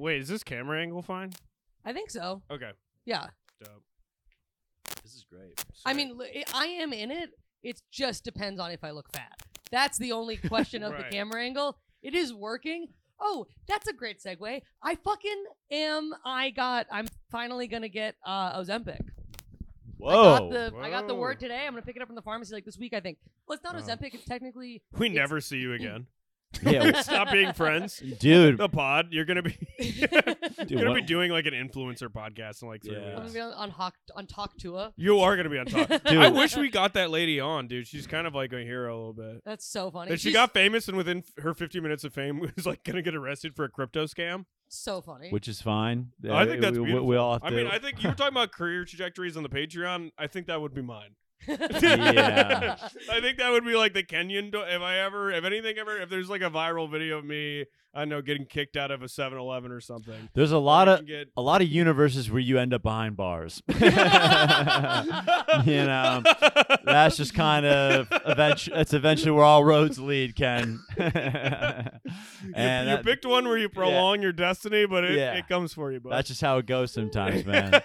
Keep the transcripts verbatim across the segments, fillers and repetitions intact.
Wait, is this camera angle fine? I think so. Okay. Yeah. Dope. This is great. I mean, li- I am in it. It just depends on if I look fat. That's the only question of Right. the camera angle. It is working. Oh, that's a great segue. I fucking am. I got. I'm finally gonna get uh, Ozempic. Whoa. I got the. I got the Whoa. word today. I'm gonna pick it up from the pharmacy like this week. I think. Well, it's not Oh. Ozempic. It's technically. We it's- never see you again. Yeah, Stop being friends. dude. The pod, you're gonna be you're Dude, gonna what- be doing like an influencer podcast in like three Yeah. I'm gonna weeks. be on, on Hawk on Talk Tua. You are gonna be on top. Dude. I wish we got that lady on, dude. She's kind of like a hero a little bit. That's so funny. That she She's got famous and within f- her fifty minutes of fame was like gonna get arrested for a crypto scam. so funny. Which is fine. I think that's we, we, beautiful. we all have I to. mean, I think you were talking about career trajectories on the Patreon. I think that would be mine. Yeah. I think that would be like the Kenyan. Do- if I ever, if anything ever, if there's like a viral video of me, I don't know, getting kicked out of a seven eleven or something. There's a lot I of can get- a lot of universes where you end up behind bars. you know, that's just kind of eventually. That's eventually where all roads lead, Ken. and you, you that- picked one where you prolong your destiny, but it, Yeah. it comes for you, bud. that's just how it goes sometimes, man.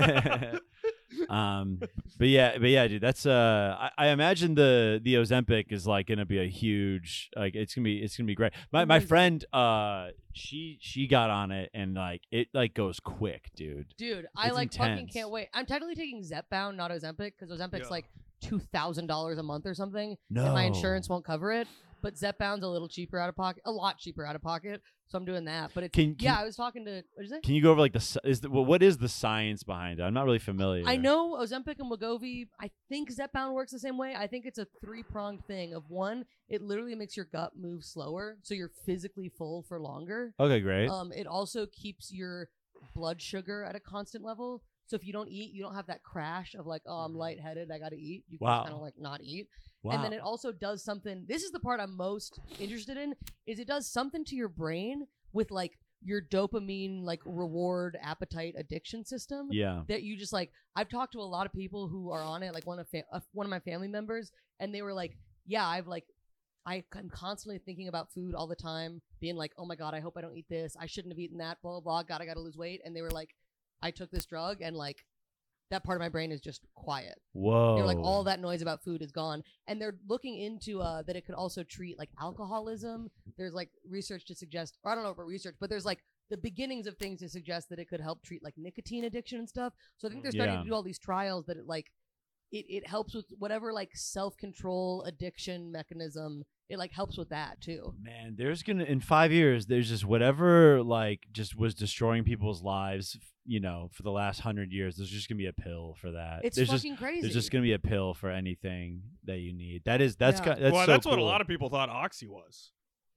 um, but yeah, but yeah, dude. That's uh, I, I imagine the the Ozempic is like gonna be a huge like it's gonna be it's gonna be great. My my Amazing. friend uh, she she got on it and like it like goes quick, dude. Dude, I It's like fucking intense. can't wait. I'm technically taking Zepbound, not Ozempic, because Ozempic's Yeah. like two thousand dollars a month or something, No, and my insurance won't cover it. But Zepbound's a little cheaper out of pocket, a lot cheaper out of pocket. So I'm doing that. But it's Can- can- yeah. I was talking to what is it? Can you go over like the s- is the, well, what is the science behind it? I'm not really familiar. I know Ozempic and Wegovy. I think Zepbound works the same way. I think it's a three pronged thing. Of one, it literally makes your gut move slower, so you're physically full for longer. Okay, great. Um, it also keeps your blood sugar at a constant level. So if you don't eat, you don't have that crash of like, oh, I'm lightheaded, I got to eat. You can Wow. kind of like not eat. wow. And then it also does something. This is the part I'm most interested in. Is it does something to your brain with like your dopamine like reward appetite addiction system yeah. that you just like. I've talked to a lot of people who are on it, like one of fa- uh, one of my family members, and they were like, yeah, I've like. I am constantly thinking about food all the time, being like, oh my God, I hope I don't eat this. I shouldn't have eaten that, blah, blah, blah. God, I got to lose weight. And they were like, I took this drug and like that part of my brain is just quiet. Whoa. They're like, all that noise about food is gone. And they're looking into uh, that it could also treat like alcoholism. There's like research to suggest, or I don't know about research, but there's like the beginnings of things to suggest that it could help treat like nicotine addiction and stuff. So I think they're starting Yeah. to do all these trials that it like, it, it helps with whatever like self-control addiction mechanism. It like helps with that too. Man, there's gonna in five years. There's just whatever like just was destroying people's lives. You know, for the last hundred years, there's just gonna be a pill for that. It's there's just fucking crazy. there's just gonna be a pill for anything that you need. That is that's Yeah. ki- that's well, so that's what a cool. lot of people thought Oxy was.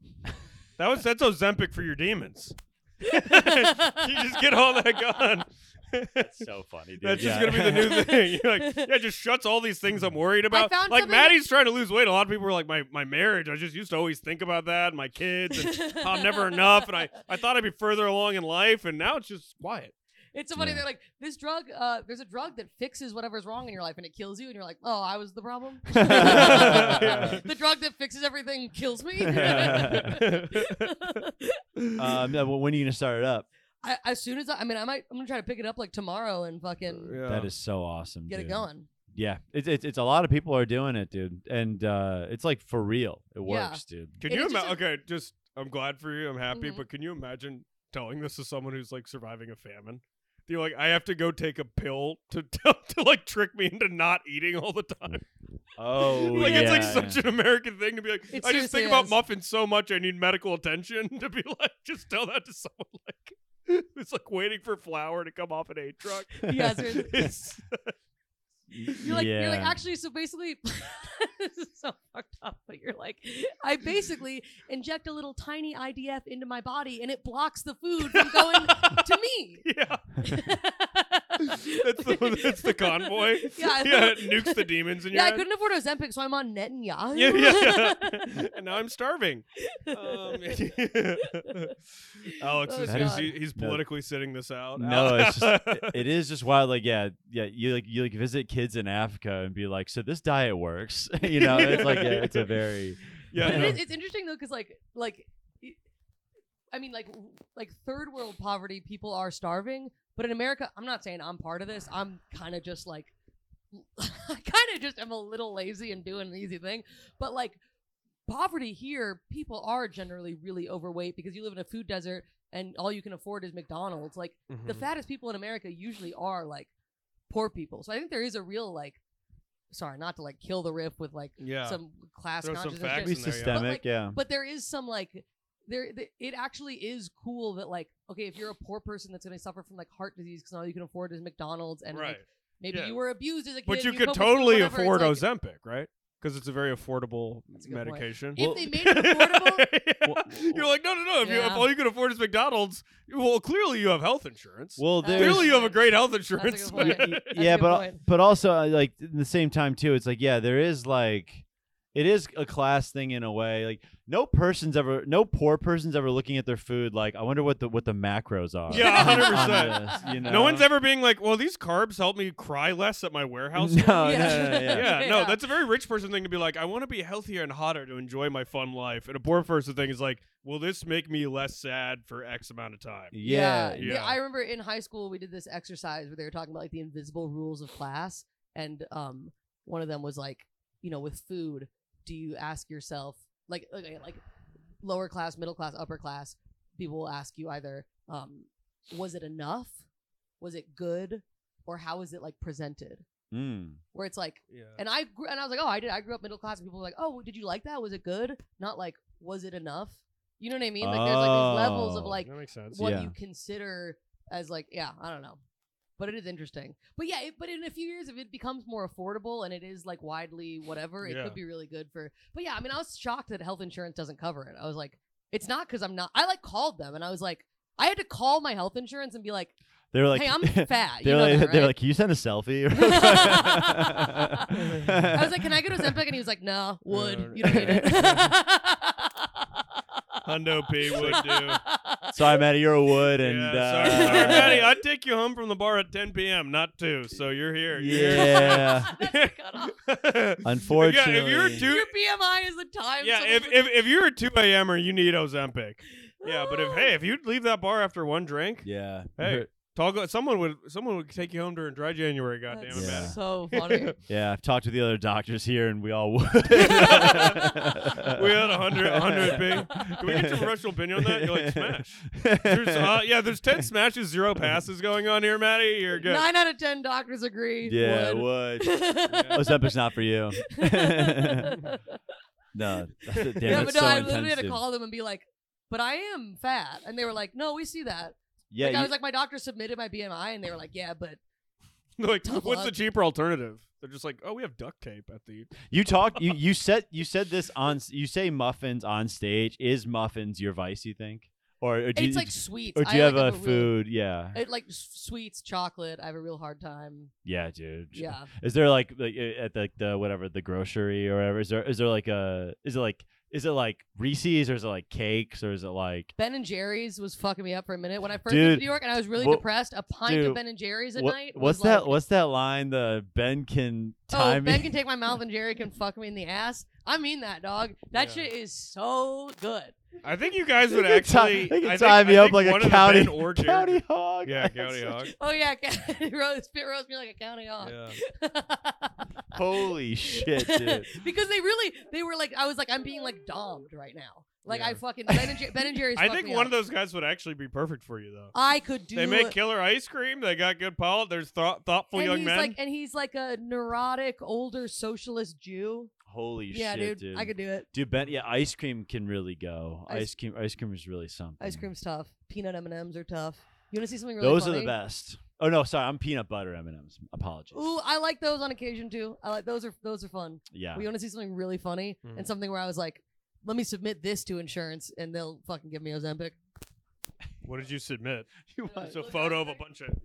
That was that's Ozempic for your demons. You just get all that gone. That's so funny, dude. That's just Yeah. gonna be the new thing. You're like, yeah, it just shuts all these things I'm worried about. found Like something- Maddie's trying to lose weight. A lot of people were like, my my marriage. I just used to always think about that, and my kids, and how I'm never enough. And I I thought I'd be further along in life, and now it's just quiet. It's so funny. Yeah. They're like, this drug, uh, there's a drug that fixes whatever's wrong in your life and it kills you. And you're like, oh, I was the problem. Yeah. The drug that fixes everything kills me. um, yeah, well, when are you gonna start it up? I, as soon as I, I mean, I might, I'm going to try to pick it up like tomorrow and fucking Yeah. That is so awesome. get dude. it going. Yeah, it's it's it's a lot of people are doing it, dude, and uh, it's like for real. It Yeah. works, dude. Can It you is just imagine? Okay, just I'm glad for you. I'm happy, Mhm. but can you imagine telling this to someone who's like surviving a famine? You're like, I have to go take a pill to to, to like trick me into not eating all the time. Oh, Like yeah. it's like such an American thing to be like. It I just seriously think about is. muffins so much. I need medical attention to be like, just tell that to someone like who's like waiting for flour to come off an aid truck. Yeah, seriously. It's- You're like, yeah. you're like, actually, so basically, this is so fucked up, but you're like, I basically inject a little tiny I D F into my body and it blocks the food from going to me. yeah, that's the that's the convoy. Yeah, I yeah, know. it nukes the demons in your Yeah, I head. couldn't afford Ozempic, so I'm on Netanyahu. Yeah, yeah. And now I'm starving. Um, Alex Oh, is God. he's, he- he's No. politically sitting this out. No, it's just it- it is just wild. Like, yeah, yeah. You like you like visit kids in Africa and be like, so this diet works. you know, it's like yeah, it's a very yeah. But it no. is, it's interesting though, because like, like, y- I mean, like, w- like third world poverty, people are starving. But in America, I'm not saying I'm part of this. I'm kind of just like, I kind of just am a little lazy and doing an easy thing. But like, poverty here, people are generally really overweight because you live in a food desert and all you can afford is McDonald's. Like, the Mhm. fattest people in America usually are like poor people. So I think there is a real like, sorry, not to like kill the riff with like Yeah. some class Throw some consciousness. facts Be shit. in there, yeah. systemic, like, yeah. But there is some like there th- it actually is cool that like okay, if you're a poor person that's going to suffer from like heart disease because all you can afford is McDonald's and Right. like maybe Yeah. you were abused as a kid. But you and could cope with totally whatever, it's afford like, Ozempic, right? Because it's a very affordable That's a good point. medication. If Well- they made it affordable, Yeah. You're like, no, no, no. If, you, if Yeah. all you can afford is McDonald's, well, clearly you have health insurance. Well, That's- there's clearly you have a point. great health That's a insurance. good point. Y- That's a yeah, good but point. but also uh, like at the same time too, it's like yeah, there is like it is a class thing in a way. Like no person's ever, no poor person's ever looking at their food like I wonder what the what the macros are. Yeah, one hundred on percent. this, you know? No one's ever being like, well, these carbs help me cry less at my warehouse. No, no, Yeah. no, no, yeah. Yeah, no, Yeah. that's a very rich person thing to be like, I want to be healthier and hotter to enjoy my fun life. And a poor person thing is like, will this make me less sad for X amount of time? Yeah, yeah. yeah. I remember in high school we did this exercise where they were talking about like the invisible rules of class, and um, one of them was like, you know, with food, do you ask yourself like, okay, like lower class, middle class, upper class, people will ask you either, um, was it enough, was it good, or how is it like presented? Mm. Where it's like, Yeah. and I grew, and I was like, oh, I did. I grew up middle class, and people were like, oh, did you like that? Was it good? Not like, was it enough? You know what I mean? Like, there's like these levels of Oh. like That makes sense. what Yeah. you consider as like, yeah, I don't know, but it is interesting. But yeah, it, but in a few years, if it becomes more affordable and it is like widely whatever, it Yeah. could be really good for. But yeah, I mean, I was shocked that health insurance doesn't cover it. I was like, it's not because I'm not. I like called them and I was like, I had to call my health insurance and be like, They were like, hey, I'm fat. You they're know like, that, they're right? like, can you send a selfie? I was like, can I go to Ozempic? And he was like, no, wood. No. You don't need it. Hundo P would do. Sorry, Maddie, you're a wood, and yeah, uh, sorry, sorry, Maddie. I'd take you home from the bar at ten p.m., not two. So you're here. You're here. yeah. That's the cutoff. Unfortunately, Yeah, if you're two, Your B M I is the time. yeah, someone if, would- if if you're a two a.m.er, you need Ozempic. Yeah, but if hey, if you leave that bar after one drink, yeah. hey, talk, someone would someone would take you home during dry January. Goddamn That's it, Yeah. man. so funny. Yeah, I've talked to the other doctors here, and we all would. We had a hundred, a hundred B. Can we get your professional opinion on that? You're like smash. There's, uh, yeah, there's ten smashes, zero passes going on here, Maddie. You're good. Nine out of ten doctors agree. Yeah, would. would. Ozempic's not for you. No, that's, damn, yeah, that's but no, so I literally had intense. to dude. call them and be like, "But I am fat," and they were like, "No, we see that." Yeah, like, I you- was like, "My doctor submitted my B M I," and they were like, "Yeah, but They're like, Tough what's the luck. cheaper alternative? They're just like, oh, we have duct tape at the. You talk. You you said you said this on. You say muffins on stage. Is muffins your vice? You think, or, or do it's you, like sweets." or do I, you have like, a real- food? Yeah, It, like s- sweets, chocolate. I have a real hard time. yeah, dude. Yeah. Is there like like uh, at the, the whatever the grocery or whatever? Is there is there like a is it like is it like Reese's or is it like cakes or is it like Ben and Jerry's was fucking me up for a minute when I first Dude, moved to New York, and I was really wha- depressed. A pint dude, of Ben and Jerry's at what, night. what's was that? like, What's that line? The Ben can Oh, time Ben me. can take my mouth and Jerry can fuck me in the ass. I mean that, dog. That Yeah. shit is so good. I think you guys would They can ti- actually. they can I think, tie me I up think like a one of the county- Ben or Jerry- County hog. Yeah, county hog. Oh yeah, roast, spit roast me like a county hog. Yeah. Holy shit, dude. Because they really, they were like, I was like, I'm being like domed right now. Like I Yeah. fucking Ben and, Jer- ben and Jerry's. I fucked think me one up. of those guys would actually be perfect for you, though. I could do. They make it. killer ice cream. They got good palate. There's thought thoughtful and young he's men. like, and he's like a neurotic older socialist Jew. Holy Yeah, shit, dude, I could do it. Dude, Ben, yeah, ice cream can really go. Ice- Ice, cream, ice cream is really something. Ice cream's tough. Peanut M and M's are tough. You want to see something really Those funny? are the best. Oh no, sorry, I'm peanut butter M and M's. Apologies. Ooh, I like those on occasion too. I like those are those are fun. Yeah. We want to see something really funny Mhm. and something where I was like, let me submit this to insurance and they'll fucking give me Ozempic. What did you submit? You want- It's a photo of a bunch of.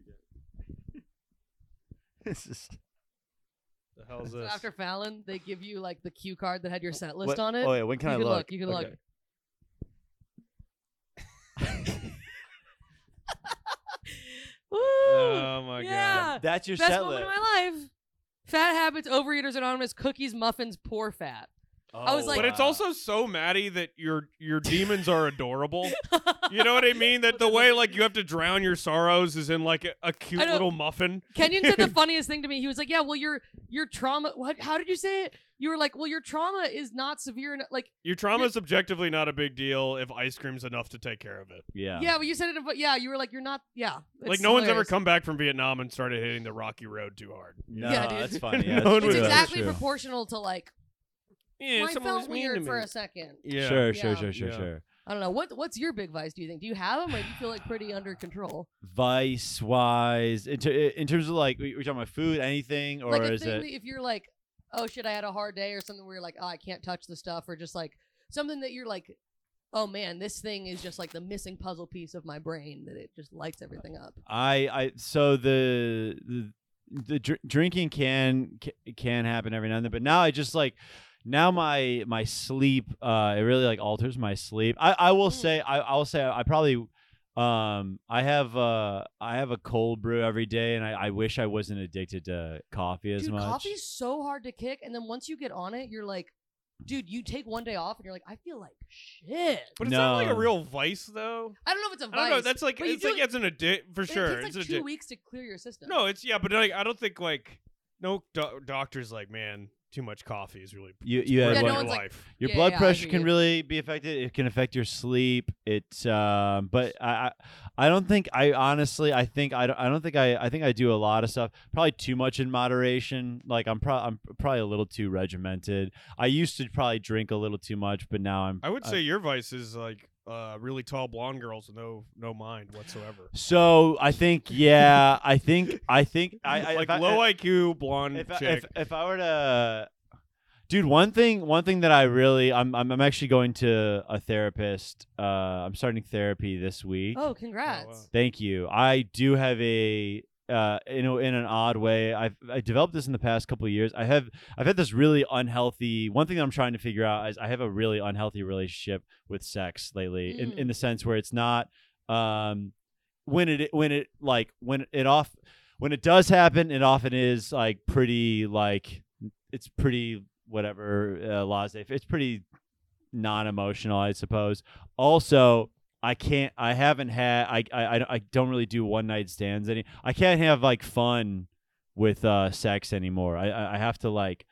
This is The hell's So this? after Fallon, they give you like the cue card that had your set list what- on it. Oh yeah, when can you I can look? look. You can Okay. look. Woo! Oh my yeah. That's your Best set moment list. of my life. Fat habits, Overeaters Anonymous, cookies, muffins, poor fat. I was Oh, like- But it's wow. also so Maddie that your your demons are adorable. You know what I mean? That the way like you have to drown your sorrows is in like a, a cute I know. little muffin. Kenyon said the funniest thing to me. He was like, "Yeah, well, your your trauma. What? How did you say it? You were like, well, your trauma is not severe enough. Like, Your trauma is objectively not a big deal if ice cream's enough to take care of it. Yeah. yeah, but you said it. But yeah, you were like, you're not. Yeah, Like it's no one's ever hilarious. come back from Vietnam and started hitting the rocky road too hard. No, Yeah, dude. that's funny. Yeah, No that's one true, It's would- that's exactly true. proportional to like. Yeah, well, I someone was felt mean weird to for me. a second. Yeah. Sure, sure, Yeah. sure, sure, Yeah. sure. I don't know what what's your big vice. Do you think? Do you have them, or do you feel like pretty under control? Vice wise, in, ter- in terms of like, we- we're talking about food, anything, or like a is thing it? that if you're like, oh shit, I had a hard day, or something where you're like, oh, I can't touch the stuff, or just like something that you're like, oh man, this thing is just like the missing puzzle piece of my brain that it just lights everything up. I, I, so the the, the dr- drinking can ca- can happen every now and then, but now I just like. Now my my sleep uh it really like alters my sleep. I, I will Mm. say I I'll say I probably um I have uh I have a cold brew every day, and I, I wish I wasn't addicted to coffee as Dude, much. coffee's so hard to kick, and then once you get on it, you're like, dude, you take one day off, and you're like, I feel like shit. But it's not like a No. real vice though. I don't know if it's a I vice. don't know. That's like but you it's do like it- it's an addict for but sure. It takes It's like an two addic- weeks to clear your system. No, it's yeah, but like I don't think like no do- doctor's like, man, too much coffee is really You- it's you had ruining Yeah, no your one's like- life. Your Yeah, blood yeah, I pressure hear can you. really be affected. It can affect your sleep. It, um, but I, I, I don't think I honestly. I think I don't. I don't think I. I think I do a lot of stuff. Probably too much in moderation. Like I'm, pro- I'm probably a little too regimented. I used to probably drink a little too much, but now I'm. I would say your vice is like uh, really tall blonde girls with no no mind whatsoever. So I think, yeah, I think, I think, I, I like if I- low I Q blonde if I, chick. if, if I were to, dude, one thing, one thing that I really, I'm, I'm, I'm actually going to a therapist. Uh, I'm starting therapy this week. Oh, congrats. wow. Thank you. I do have a, uh, you know, in an odd way, I've I developed this in the past couple of years. I have, I've had this really unhealthy. One thing that I'm trying to figure out is I have a really unhealthy relationship with sex lately, in, Mm. in the sense where it's not, um, when it when it like when it off when it does happen, it often is like pretty like it's pretty whatever uh, laissez. It's pretty non-emotional, I suppose. Also, I can't. I haven't had. I. I. I don't really do one night stands any. I can't have like fun with uh sex anymore. I. I I have to like,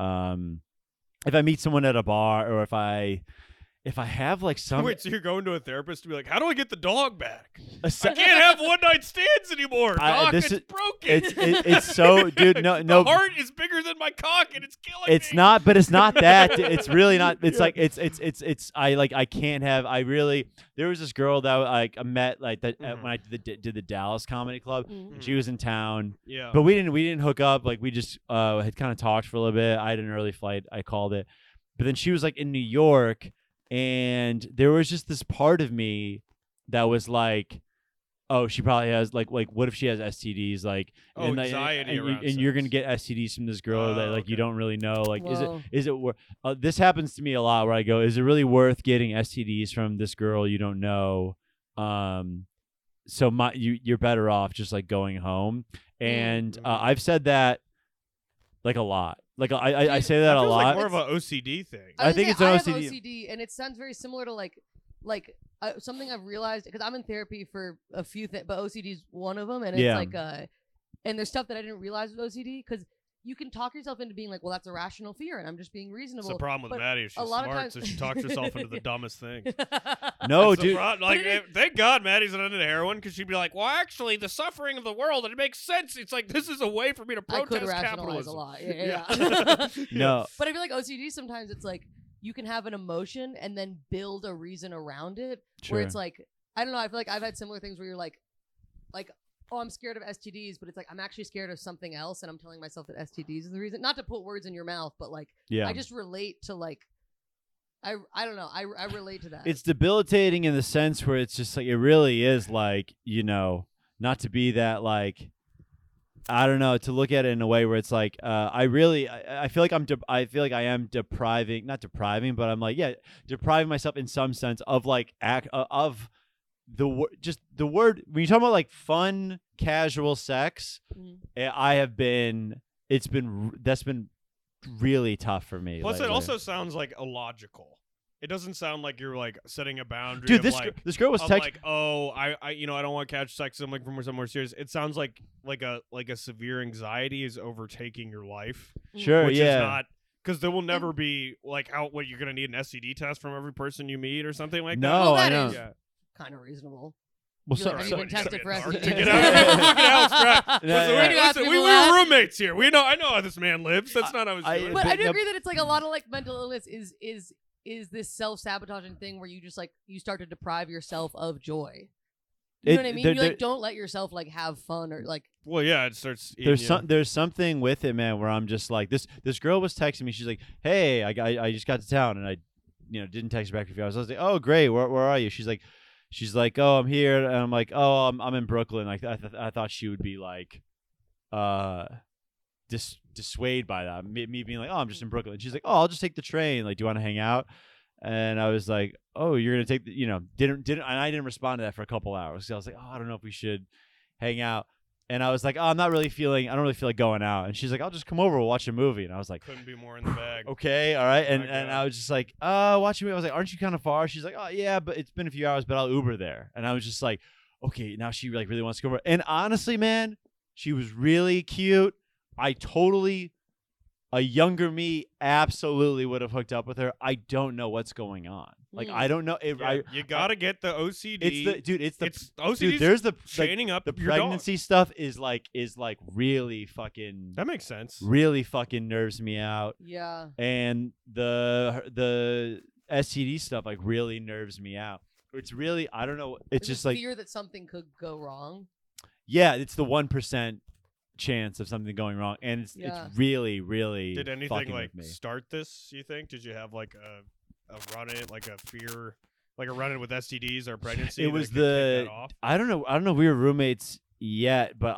um, if I meet someone at a bar, or if I, if I have like some. Wait, so you're going to a therapist to be like, how do I get the dog back? a I se- can't have one night stands anymore. I- Doc, this it's is- broken. it's it, it's so dude. No the no. heart is bigger than my cock, and it's killing It's me. not, but it's not that. It's really not. It's Yeah. like it's it's it's it's. I like I can't have. I really. There was this girl that like I met like that at Mhm. when I did the did the Dallas Comedy Club. Mm. She was in town, Yeah. but we didn't we didn't hook up. Like we just uh had kind of talked for a little bit. I had an early flight. I called it, but then she was like in New York, and there was just this part of me that was like, oh, she probably has like like what if she has S T Ds like Oh, and, like, anxiety and, you- around and you're gonna sex. get S T Ds from this girl that Oh, like you okay. don't really know. Like is it Whoa. is it wor- uh, this happens to me a lot where I go, is it really worth getting S T Ds from this girl you don't know? Um, so my you you're better off just like going home. And uh, Mhm. I've said that like a lot. Like I I, I Dude, say that a feels lot. like more of an O C D thing. I was think gonna it's say, an I O have C D. O C D, and it sounds very similar to like, like uh, something I've realized because I'm in therapy for a few things, but O C D is one of them, and it's Yeah. like, uh, and there's stuff that I didn't realize with O C D because you can talk yourself into being like, well, that's a rational fear, and I'm just being It's reasonable. the problem with but Maddie. She's a lot of smart, times- so she talks herself into the dumbest thing. No, That's the dude. pro- like, it is- eh, thank God Maddie's not into heroin because she'd be like, well, actually, the suffering of the world, and it makes sense. It's like, this is a way for me to I protest could rationalize capitalism. a lot. Yeah, yeah. Yeah. yeah. No. But I feel like O C D sometimes it's like you can have an emotion and then build a reason around it. Sure. Where it's like I don't know. I feel like I've had similar things where you're like, like, oh, I'm scared of S T Ds, but it's like I'm actually scared of something else, and I'm telling myself that S T Ds is the reason. Not to put words in your mouth, but like yeah. I just relate to like, I I don't know. I I relate to that. It's debilitating in the sense where it's just like it really is like, you know, not to be that like I don't know, to look at it in a way where it's like uh, I really I, I feel like I'm de- I feel like I am depriving not depriving but I'm like yeah depriving myself in some sense of like act uh, of the word just the word when you talk about like fun casual sex Mhm. eh, I have been it's been r- that's been really tough for me. Plus, it lately. also sounds like illogical. It doesn't sound like you're like setting a boundary. dude, of this like, gr- this girl was of texting. like, oh, I, I, you know, I don't want to catch sex. I'm like from somewhere serious. It sounds like like a like a severe anxiety is overtaking your life, Sure, which yeah. is not because there will never be like how what you're gonna need an S T D test from every person you meet or something like No, that. Well, I that know. is Yeah. kind of reasonable. Well, You so, like, so- are you been tested for Sorry, S T to Ds? get out, look at Alex Trapp. Yeah, Listen, yeah. we- Maybe ask listen, we people were that. roommates here. We know. I know how this man lives. That's not how he's I- doing. But I do the- agree that it's like a lot of like mental illness is is is this self-sabotaging thing where you just like you start to deprive yourself of joy. You It- know what I mean? there- you like there- don't let yourself like have fun or like Well, yeah, it starts. eating there's you. some there's something with it, man, where I'm just like this. This girl was texting me. She's like, "Hey, I, I I just got to town, and I, you know, didn't text her back for a few hours." I was like, "Oh, great. Where where are you?" She's like, "She's like, oh, I'm here," and I'm like, "Oh, I'm I'm in Brooklyn." Like I th- I thought she would be like, uh, dis dissuaded by that. Me, me being like, "Oh, I'm just in Brooklyn." She's like, "Oh, I'll just take the train. Like, do you want to hang out?" And I was like, "Oh, you're gonna take the," you know, didn't didn't, and I didn't respond to that for a couple hours. So I was like, "Oh, I don't know if we should hang out." And I was like, "Oh, I'm not really feeling. I don't really feel like going out." And she's like, "I'll just come over. We'll watch a movie." And I was like, Couldn't be more in the bag. "Okay, all right." And My and God. I was just like, "Uh, watching a movie." I was like, "Aren't you kind of far?" She's like, "Oh, yeah, but it's been a few hours, but I'll Uber there." And I was just like, "Okay, now she like really wants to go over." And honestly, man, she was really cute. I totally. A younger me absolutely would have hooked up with her. I don't know what's going on. Like Mm. I don't know. If Yeah, I, you gotta get the O C D. it's the dude. It's the it's O C D's dude. There's the like, chaining up the your dog. pregnancy stuff is like is like really fucking That makes sense. really fucking nerves me out, yeah. and the the S T D stuff like really nerves me out. It's really I don't know. It's There's just a like fear that something could go wrong. yeah, it's the one percent chance of something going wrong, and it's Yeah. it's really really Did anything fucking like with me. start this? You think? Did you have like a a run in, like a fear, like a run in with S T Ds or pregnancy? It that was could kick the that off? I don't know I don't know if we were roommates yet, but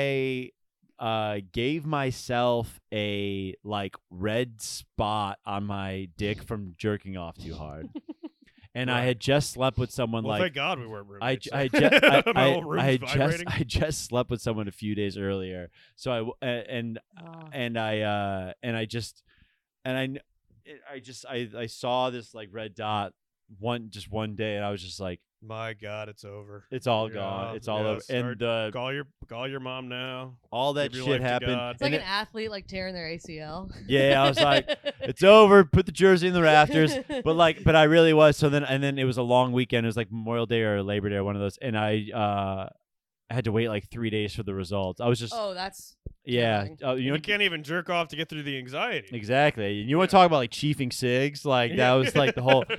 I uh gave myself a like red spot on my dick from jerking off too hard. And I Right. had just slept with someone Well, like thank God we weren't I, roommates. j- I, ju- I, My I, whole room's I had just vibrating. I just slept with someone a few days earlier, so I w- a- and Ah. and I uh and I just and I kn- I just I I saw this like red dot one just one day, and I was just like, My God, it's over. it's all Yeah, gone, it's all yeah, over, start- and uh, Call your call your mom now. all that give your shit life to happened. God. It's like and an athlete like tearing their A C L. Yeah, I was like, it's over. Put the jersey in the rafters. But like, but I really was. So then, and then it was a long weekend. It was like Memorial Day or Labor Day or one of those. And I, uh, I had to wait like three days for the results. I was just, Oh, that's yeah, terrifying. uh, you You, know, can't even jerk off to get through the anxiety. exactly. And you want Yeah. to talk about like chiefing cigs? Like that Yeah. was like the whole.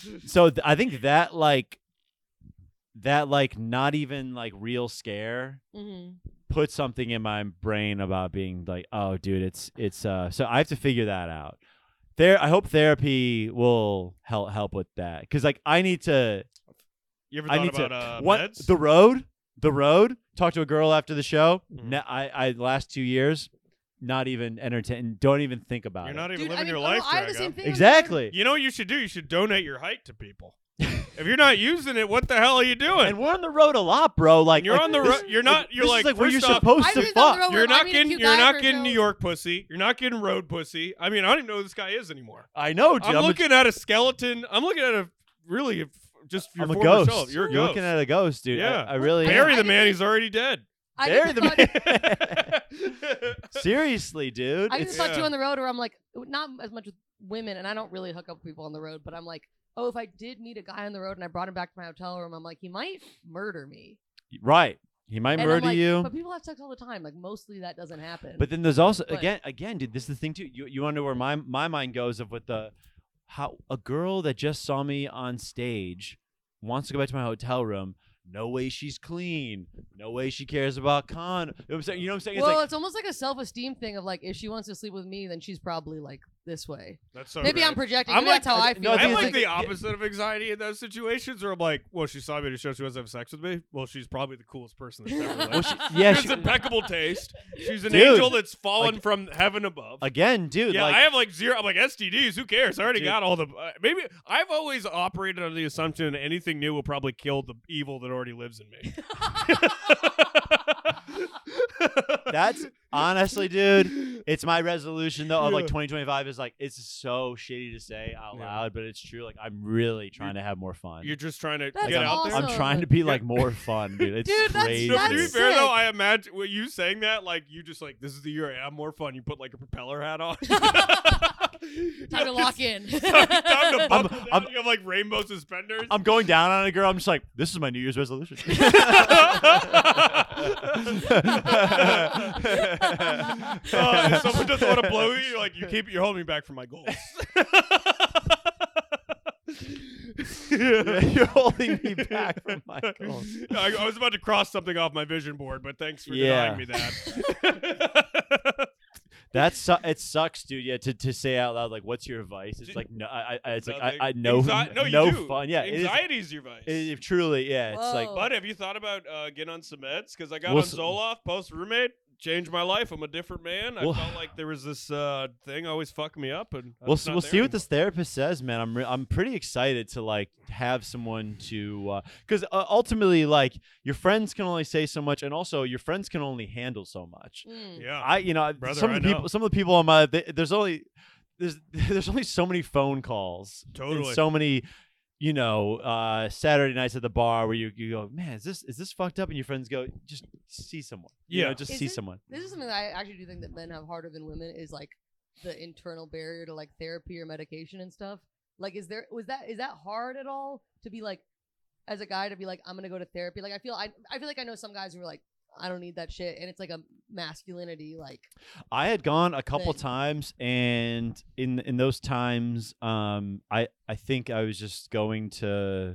So th- I think that like, that like not even like real scare hmm put something in my brain about being like, oh, dude, it's it's. uh So I have to figure that out. There, I hope therapy will help help with that because like I need to. You ever I thought need to about uh, what meds? the road, the road. Talk to a girl after the show. Mhm. Ne- I, I last two years, not even entertain. Don't even think about You're it. not even Dude, I living mean, your oh, life. I have the Drago. same thing. on the Exactly. You know what you should do? You should donate your height to people. If you're not using it, what the hell are you doing? And we're on the road a lot, bro. Like you're like, on the this- road. You're not. You're this like, is like where you're first off, supposed I've to been down the fuck. road You're Well, I not mean, a getting. cute You're guy not for getting New show. York pussy. You're not getting road pussy. I mean, I don't even know who this guy is anymore. I know, dude. I'm, I'm, looking at a skeleton. I'm looking at a really f- just a, your I'm a former ghost. self. You're a You're ghost. looking at a ghost, dude. I- Yeah. I, really. Well, am. Bury I the didn't man. think- He's already dead. I Bury just the thought- man. Seriously, dude. I just It's- thought too Yeah. on the road where I'm like, not as much with women, and I don't really hook up with people on the road, but I'm like, oh, if I did meet a guy on the road and I brought him back to my hotel room, I'm like, he might murder me. right. He might And I'm murder like, you. But people have sex all the time. Like mostly that doesn't happen. But then there's also But- again, again, dude. This is the thing too. You you wonder where my my mind goes of what the how a girl that just saw me on stage wants to go back to my hotel room. No way she's clean. No way she cares about con. You know what I'm saying? You know what I'm saying? It's well, like it's almost like a self-esteem thing of like, if she wants to sleep with me, then she's probably like this way. That's so Maybe great. I'm projecting. I'm Maybe that's like- how I I- feel. no, I I'm think like it's the like- opposite of anxiety in those situations, or I'm like, well, she saw me at a show. She wants to have sex with me. Well, she's probably the coolest person that's ever lived. well, she, yeah, she she, has impeccable taste. She's an Dude, angel that's fallen like- from heaven above. again, dude. yeah, like, I have like zero. I'm like S T Ds. Who cares? I already Dude. got all the. Uh, maybe I've always operated under the assumption that anything new will probably kill the evil that already lives in me. That's honestly, dude. It's my resolution though of like Yeah. twenty twenty-five is like it's so shitty to say out Yeah. loud, but it's true. Like I'm really trying to have more fun. You're just trying to That's get I'm, out there. I'm awesome. trying to be like Yeah. more fun, dude. It's Dude, that's- crazy. No, but to be That's fair though, sick. I imagine what you saying that like you just like this is the year I have more fun. You put like a propeller hat on. Time to lock in. Time, time to I'm- buckle down. I'm- You have like rainbow suspenders. I'm going down on a girl. I'm just like, this is my New Year's resolution. Uh, if someone doesn't want to blow you, you're like you keep you're holding me back from my goals. You're holding me back from my goals. I, I was about to cross something off my vision board, but thanks for Yeah. denying me that. That's su- it sucks, dude. Yeah, to, to say out loud like, what's your advice? It's like no, I, I it's like I, I know Anxi- no, you no do. fun. Yeah, it is- anxiety is your vice. It, it truly, yeah. It's like Whoa. But have you thought about uh, getting on some meds? Because I got We'll on s- Zoloft post roommate, changed my life. I'm a different man. I We'll- felt like there was this uh, thing always fucking me up, and we'll it's s- not we'll there see what anymore. this therapist says, man. I'm re- I'm pretty excited to like have someone to because uh, ultimately like your friends can only say so much, and also your friends can only handle so much. Mm. Yeah. I you know Brother, some of I the people know. some of the people on my they, there's only there's there's only so many phone calls and Totally. so many you know uh Saturday nights at the bar where you, you go, man, is this is this fucked up, and your friends go, just see someone, you know, Yeah. just Is see it- someone. This is something that I actually do think that men have harder than women is like the internal barrier to like therapy or medication and stuff. Like, is there was that is that hard at all to be like, as a guy to be like, I'm gonna go to therapy? Like, I feel I I feel like I know some guys who are like, I don't need that shit, and it's like a masculinity like. I had gone a couple thing. times, and in in those times, um, I I think I was just going to.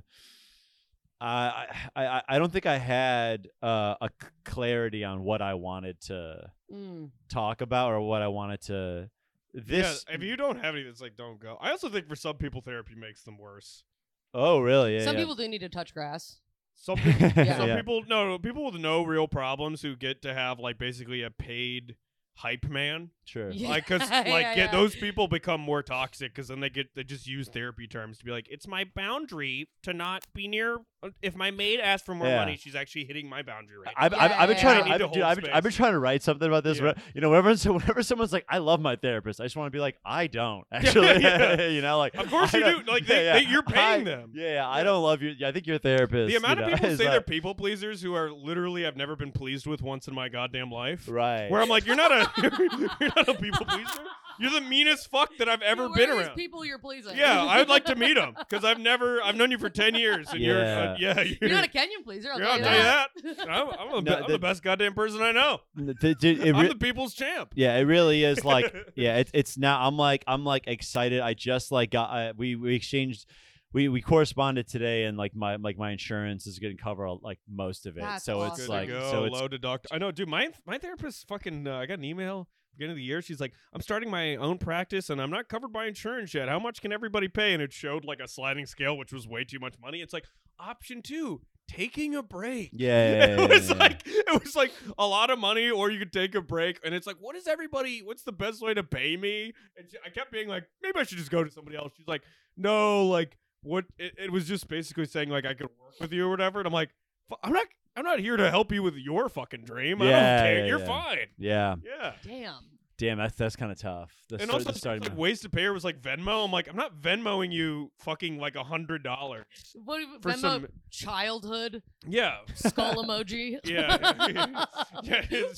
I I I I don't think I had uh, a c- clarity on what I wanted to Mm. talk about or what I wanted to. This. Yeah, if you don't have any, it's like don't go. I also think for some people, therapy makes them worse. Oh really? Yeah. Some yeah. people do need to touch grass. Some people, Yeah. some Yeah. people, no, no, people with no real problems who get to have like basically a paid hype man. Sure. Yeah. Like, cause like yeah, get yeah. those people become more toxic because then they get they just use therapy terms to be like, it's my boundary to not be near. If my maid asks for more Yeah. money, she's actually hitting my boundary right I've, now. I've, I've been Yeah, trying yeah, to, yeah. I've, Need to dude, hold I've, been, I've been space. trying to write something about this. Yeah. where- You know, whenever, so whenever someone's like, "I love my therapist," I just want to be like, "I don't actually." Yeah. You know, like Of course I you don't- do. Like, they- they- you're paying I- them. Yeah, yeah, I Yeah. don't love you. Yeah, I think your therapist. The amount you of know, people who is say like- they're people pleasers who are literally I've never been pleased with once in my goddamn life. right. Where I'm like, you're not a you're not a people pleaser. You're the meanest fuck that I've ever Who been are these around. people you're pleasing. Yeah, I'd like to meet them because I've never I've known you for ten years and you're uh, yeah you're, You're not a Kenyan pleaser. I'll yeah, tell I'll you tell you that. that. I'm, I'm, a, No, I'm the- the best goddamn person I know. N- th- dude, it I'm re- the people's champ. yeah, it really is like yeah, it, it's now. I'm like I'm like excited. I just like got uh, we we exchanged. We, we corresponded today, and like my like my insurance is going to cover like most of it. That's so awesome. it's Good like to go. so it's Low deduct. I know, dude. My my therapist fucking. Uh, I got an email beginning of the year. She's like, I'm starting my own practice, and I'm not covered by insurance yet. How much can everybody pay? And it showed like a sliding scale, which was way too much money. It's like option two, taking a break. yeah. yeah, yeah, it was yeah, yeah. like it was like a lot of money, or you could take a break. And it's like, what is everybody? What's the best way to pay me? And she, I kept being like, maybe I should just go to somebody else. She's like, no, like what? It, it was just basically saying like I could work with you or whatever. And I'm like, "Fu- I'm not. I'm not here to help you with your fucking dream. I don't Yeah, care. yeah, You're yeah. fine. yeah. Yeah. Damn. Damn, that's that's kind of tough. The And start- also, the starting like money. ways to pay her was like Venmo. I'm like, I'm not Venmoing you fucking like a hundred dollars What do you- for Venmo some. childhood Yeah. skull emoji. Yeah, yeah, it's,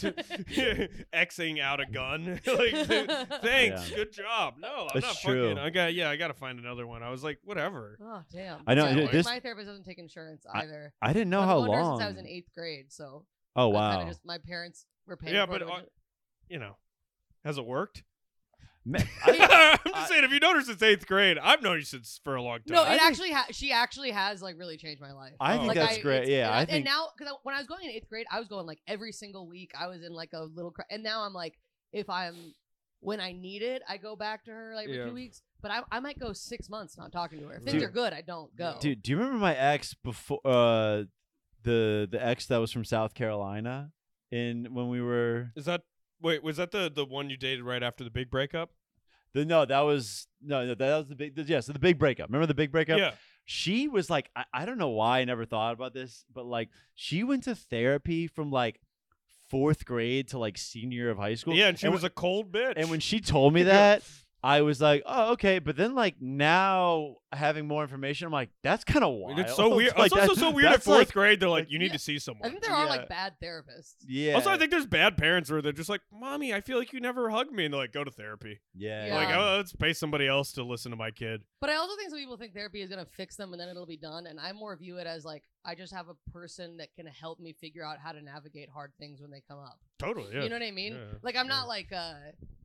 Xing out a gun. Like, th- thanks, Yeah. good job. No, I'm That's not true. fucking. I got, yeah, I got to find another one. I was like, whatever. Oh damn. I know, Yeah, dude, this- my therapist doesn't take insurance I- either. I didn't know I've how known her long. since I was in eighth grade, so oh I wow. kinda just my parents were paying Yeah, for but it. uh, you know, has it worked? Ma- I'm I- just I- saying, if you known her since eighth grade, I've known you since for a long time. no, I it think- actually ha- she actually has like really changed my life. I Oh. think Like, that's I- great. it's- Yeah, and I and think now because when I was going in eighth grade, I was going like every single week. I was in like a little, cra- and now I'm like, if I'm when I need it, I go back to her like Yeah. for two weeks. But I, I might go six months not talking to her. If Dude. things are good, I don't go. Dude, do you remember my ex before uh the the ex that was from South Carolina in when we were Is that wait? Was that the the one you dated right after the big breakup? the no that was no, no that was the big the, yeah, so the big breakup. Remember the big breakup? Yeah. She was like I, I don't know why I never thought about this, but like she went to therapy from like fourth grade to like senior year of high school. Yeah, and she and was a cold bitch. And when she told me that, I was like, oh, okay. But then, like, now having more information, I'm like, that's kind of wild. it's so weird. Like, it's also that- so weird at that's fourth like- grade. They're like, you need Yeah. to see I someone. think there are Yeah. like bad therapists. Yeah. Also, I think there's bad parents where they're just like, "Mommy, I feel like you never hug me," and they're like, "Go to therapy." Yeah. Yeah. Like, oh, let's pay somebody else to listen to my kid. But I also think some people think therapy is gonna fix them and then it'll be done. And I more view it as like I just have a person that can help me figure out how to navigate hard things when they come up. Totally. Yeah. You know what I mean? Yeah. Like I'm Yeah. not like uh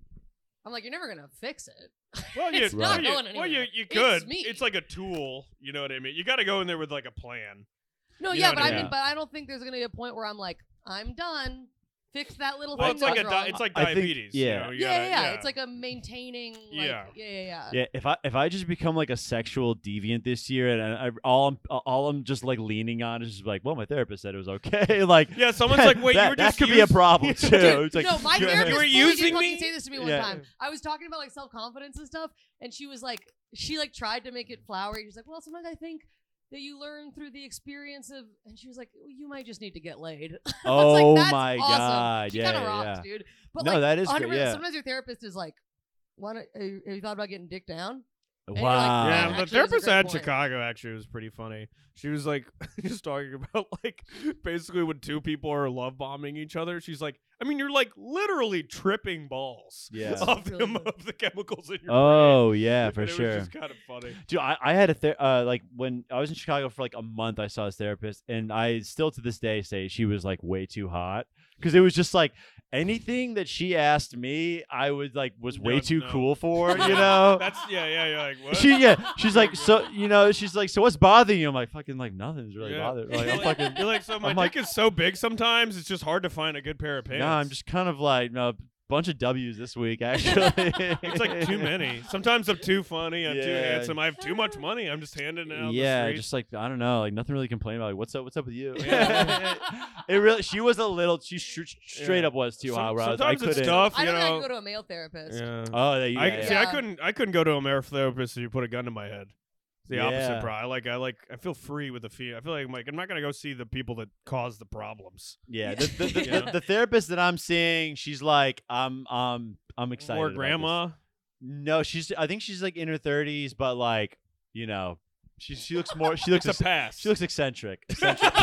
I'm like, you're never gonna fix it. Well, you, It's well, not you, going well, you, anywhere. you It's could. me. It's like a tool. You know what I mean? You got to go in there with like a plan. No, You yeah, know but what I I mean, mean? but I don't think there's gonna be a point where I'm like, I'm done. Fix that little Well, thing it's like a that's di- wrong. it's like I think- diabetes. you yeah. know? You yeah, gotta- yeah, yeah, It's like a maintaining. Like, Yeah. yeah, yeah, yeah. Yeah, if I if I just become like a sexual deviant this year, and I, I- all I'm all I'm just like leaning on is just like, well, my therapist said it was okay. Like, Yeah, someone's that- like, wait, that, you were that just could be a used- problem too. Dude, It's like, no, my you- therapist You were fully using did fucking me? say this to me one Yeah. time. I was talking about like self confidence and stuff, and she was like, she like tried to make it flowery. She's like, well, sometimes I think that you learn through the experience of, and she was like, well, you might just need to get laid. I was Oh like, That's my awesome. God, she yeah, kind of yeah, rocks, yeah. dude. But No, like, that is one good, hundred percent yeah. Sometimes your therapist is like, "Want to? Have you thought about getting dick down?" And you're Wow. like, Yeah, Uh, the actually, that's a therapist great I had in point. Chicago actually was pretty funny. She was like just talking about like basically when two people are love bombing each other. She's like, I mean, you're like literally tripping balls Yeah. of, Really the, good. of the chemicals in your Oh brain. yeah, And for it sure. was just kind of funny. Dude, I, I had a ther- uh, like when I was in Chicago for like a month, I saw this therapist, and I still to this day say she was like way too hot because it was just like anything that she asked me, I was like was way No, too no. cool for, you know. That's yeah, yeah, yeah. Like what? She yeah, she's like so you know she's like so what's bothering you? I'm like fucking like nothing's really Yeah. bothering. Like You're I'm like- fucking You're like, so my I'm dick like- is so big sometimes it's just hard to find a good pair of pants. no, I'm just kind of like no bunch of W's this week actually. It's like too many. Sometimes I'm too funny. I'm too Yeah. handsome. I have too much money. I'm just handing it out. Yeah, the streets. just like I don't know, like nothing really to complain about. Like, what's up? What's up with you? Yeah. it really, she was a little. She sh- straight Yeah. up was too Some- hot. Where I was, I sometimes it's couldn't. tough. I you don't think I know. can go to a male therapist. Yeah. Oh, yeah, I yeah, see. yeah. I couldn't. I couldn't go to a male therapist if you put a gun to my head. It's the opposite, Yeah. bro. I like. I like. I feel free with the fee. I feel like I'm like I'm not gonna go see the people that cause the problems. Yeah, the, the, the, Yeah. the, the therapist that I'm seeing, she's like, I'm, um, I'm excited. Or about grandma. this. No, she's. I think she's like in her thirties, but like, you know, she she looks more. She looks. It's a ec- pass. she looks eccentric. eccentric.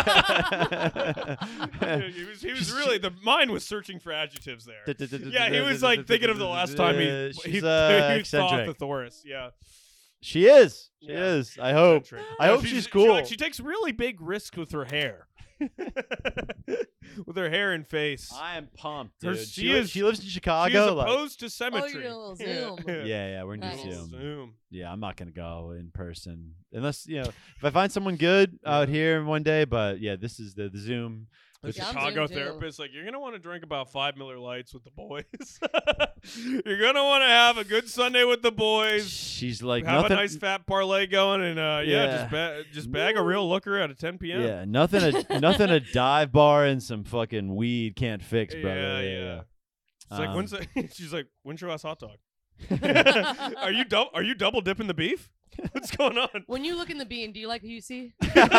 Yeah, he was. He was She's- really. The mind was searching for adjectives there. Yeah, he yeah, was like thinking of the last time he She's, he, he uh, saw eccentric. the Thoris. Yeah. She is. She Yeah. is. I hope. Eccentric. I No, hope she's She, cool. like, she takes really big risks with her hair. With her hair and face. I am pumped, Her- dude. she she, li- is- she lives in She is Chicago. like- opposed to symmetry. doing a little Yeah. Zoom. yeah, yeah, we're gonna Nice. do Little Zoom. Zoom. Yeah, I'm not gonna go in person unless you know if I find someone good out here one day. But yeah, this is the, the Zoom. The With Yeah, I'm Chicago Zoom too. therapist, like, you're gonna want to drink about five Miller Lights with the boys. You're gonna want to have a good Sunday with the boys. She's like have nothing. a nice fat parlay going, and uh, yeah, Yeah. just ba- just bag a real looker at a ten p.m. yeah, nothing. A, nothing. A dive bar and some fucking weed can't fix, brother. Yeah, Yeah, yeah. It's like Um, when's the, she's like, when's your last hot dog? are you dou- are you double dipping the beef? What's going on? When you look in the B and do you like who you see?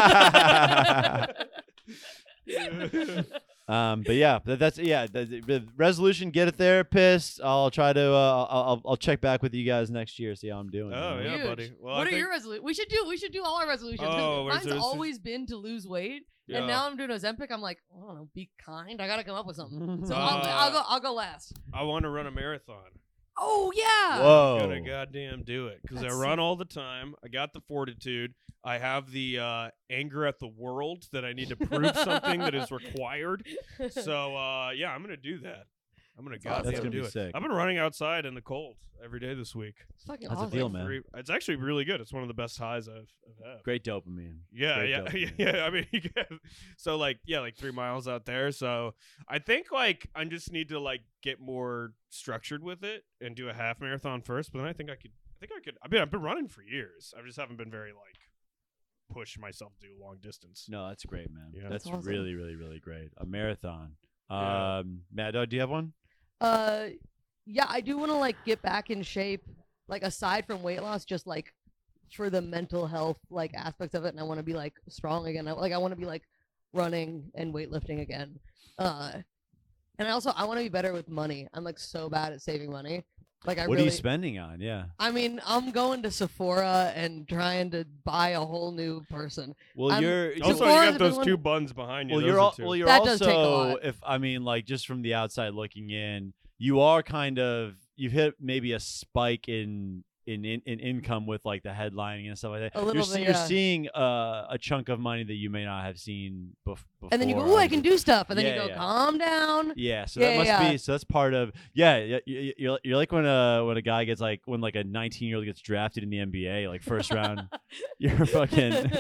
um, but yeah, that, that's yeah. The, the- the resolution: get a therapist. I'll try to. Uh, I'll, I'll I'll check back with you guys next year, see how I'm doing. Oh, you know? yeah, Huge. buddy. Well, what I are think- your resolutions? We should do we should do all our resolutions. 'cause Oh, where's mine's this- always been to lose weight, Yeah. and now I'm doing Ozempic. I'm like, I don't know, be kind. I gotta come up with something. So Uh, I'll, I'll go. I'll go last. I want to run a marathon. Oh yeah. Whoa. I'm gonna goddamn do it because I That's run all the time. I got the fortitude. I have the uh, anger at the world that I need to prove something that is required. So uh, yeah, I'm gonna do that. I'm gonna awesome. goddamn That's gonna do be it. sick. I've been running outside in the cold every day this week. It's fucking That's a awesome. deal, man. Three- It's actually really good. It's one of the best highs I've, I've had. Great dopamine. Yeah, Great yeah, dopamine. yeah. I mean, yeah. So like, yeah, like three miles out there. So I think like I just need to like get more structured with it and do a half marathon first. But then I think I could. I think I could. I mean, I've been running for years. I just haven't been very like push myself to do long distance. No, that's great, man. Yeah. That's That's awesome. really, really, really great. A marathon. Yeah. Um, Mad Dog, do you have one? Uh, yeah, I do want to like get back in shape. Like aside from weight loss, just like for the mental health like aspects of it, and I want to be like strong again. I, like I want to be like running and weightlifting again. Uh, And I also I want to be better with money. I'm like so bad at saving money. Like I What really. are you spending on? Yeah. I mean, I'm going to Sephora and trying to buy a whole new person. Well, I'm- you're Also, Sephora's you a got big those one. two buns behind you. well, Those you're are al- two. well, you're That does take a also lot. if I mean like just from the outside looking in, you are kind of you've hit maybe a spike in in in, in income with like the headlining and stuff like that. A little you're, bit, see- you're yeah. seeing uh, a chunk of money that you may not have seen bef- before. And then you go, "Ooh, I can do stuff," and then Yeah, you go, yeah. "Calm down." Yeah, so Yeah, that must yeah. be so that's part of yeah. yeah you- you- You're you're like when a when a guy gets like when like a nineteen year old gets drafted in the N B A like first round. You're fucking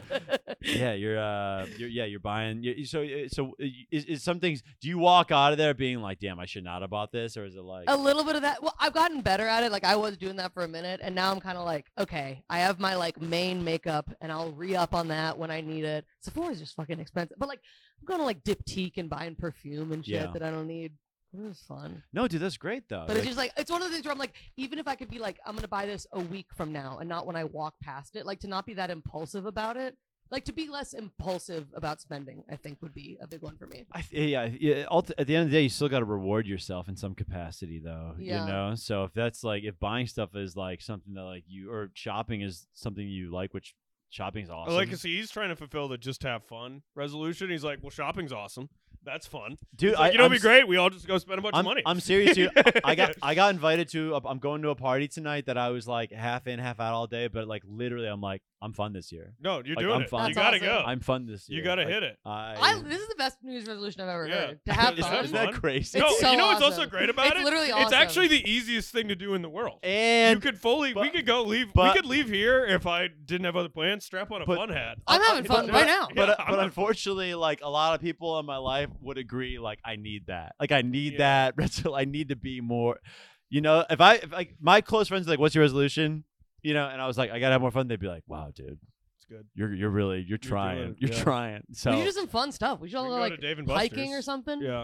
yeah. You're uh you're yeah you're buying. You, so so is, is some things. Do you walk out of there being like, damn, I should not have bought this, or is it like A little bit of that. Well, I've gotten better at it. Like I was doing that for a minute, and now I'm kind of like, okay, I have my like main makeup, and I'll re up on that when I need it. Sephora's just fucking expensive, but like I'm going to like Diptyque and buying perfume and shit Yeah. that I don't need. It was fun, no, dude, that's great though. but Like, it's just like it's one of the things where I'm like, even if I could be like, I'm gonna buy this a week from now, and not when I walk past it, like to not be that impulsive about it. Like to be less impulsive about spending, I think would be a big one for me. I, th- yeah, yeah. ulti- At the end of the day, you still got to reward yourself in some capacity, though. Yeah. You know, so if that's like if buying stuff is like something that like you or shopping is something you like, which shopping's awesome. I like to see he's trying to fulfill the just have fun resolution. He's like, well, shopping's awesome. That's fun. dude. It's like, I, you know, I'm it'd be s- great. We all just go spend a bunch I'm, of money. I'm serious, dude. I got I got invited to. A, I'm going to a party tonight that I was like half in, half out all day, but like literally, I'm like, I'm fun this year. no, you're Like, doing I'm it. fun. You That's gotta awesome. go. I'm fun this year. you gotta Like, hit it. I, I this is the best New Year's resolution I've ever Yeah. heard. To have Is fun. that Isn't that fun? crazy? No, It's so you know what's also awesome. great about It's it? literally It's awesome. actually the easiest thing to do in the world. and you could fully, we but- could go leave. but- we could leave here if I didn't have other plans. Strap on a but- fun hat. I'm having but- fun but- right now. But Yeah, uh, I'm but not- unfortunately, like a lot of people in my life would agree. Like I need that. Like I need Yeah. that. I need to be more. You know, if I if like my close friends are like, "What's your resolution?" You know, and I was like, "I gotta have more fun." They'd be like, "Wow, dude, It's good. you're you're really you're doing trying. it, You're yeah. trying." So we should do some fun stuff. We should all We go can go like to Dave and hiking or Buster's. something. Yeah,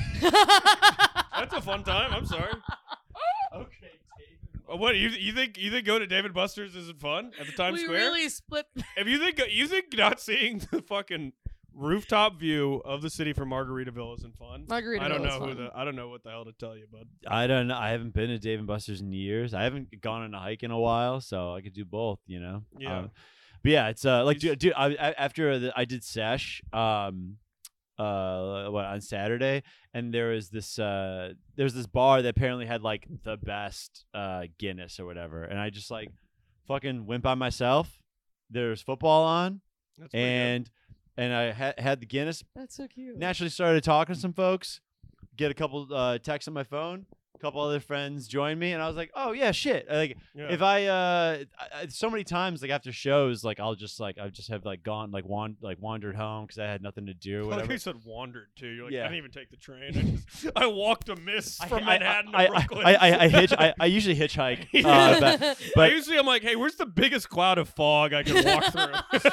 That's that's a fun time. I'm sorry. okay, Uh, What you you think you think going to David Buster's isn't fun at the Times we Square? really split. If you think you think not seeing the fucking rooftop view of the city from Margaritaville isn't fun. Margaritaville I don't is know who fun. the I don't know what the hell to tell you, bud. I don't know. I haven't been to Dave and Buster's in years. I haven't gone on a hike in a while, so I could do both. You know. Yeah. Um, but yeah, it's uh like He's- dude, dude I, I, after the, I did sesh um uh what on Saturday, and there was this uh there's this bar that apparently had like the best uh Guinness or whatever, and I just like fucking went by myself. There's football on, That's pretty good. and and I ha- had the Guinness. That's so cute. Naturally started talking to some folks, get a couple uh texts on my phone. A couple other friends joined me, and I was like, "Oh yeah, shit!" Like Yeah. if I, uh, I, I- so many times, like after shows, like I'll just like I just have like gone like wan- like wandered home because I had nothing to do. I like Whatever. you said wandered too. You're like, Yeah. I didn't even take the train. I, just, I walked a miss I- from I, Manhattan I, to Brooklyn. I, I, I, hitch. I, I usually hitchhike, Yeah. uh, but, I but usually I'm like, hey, where's the biggest cloud of fog I can walk through?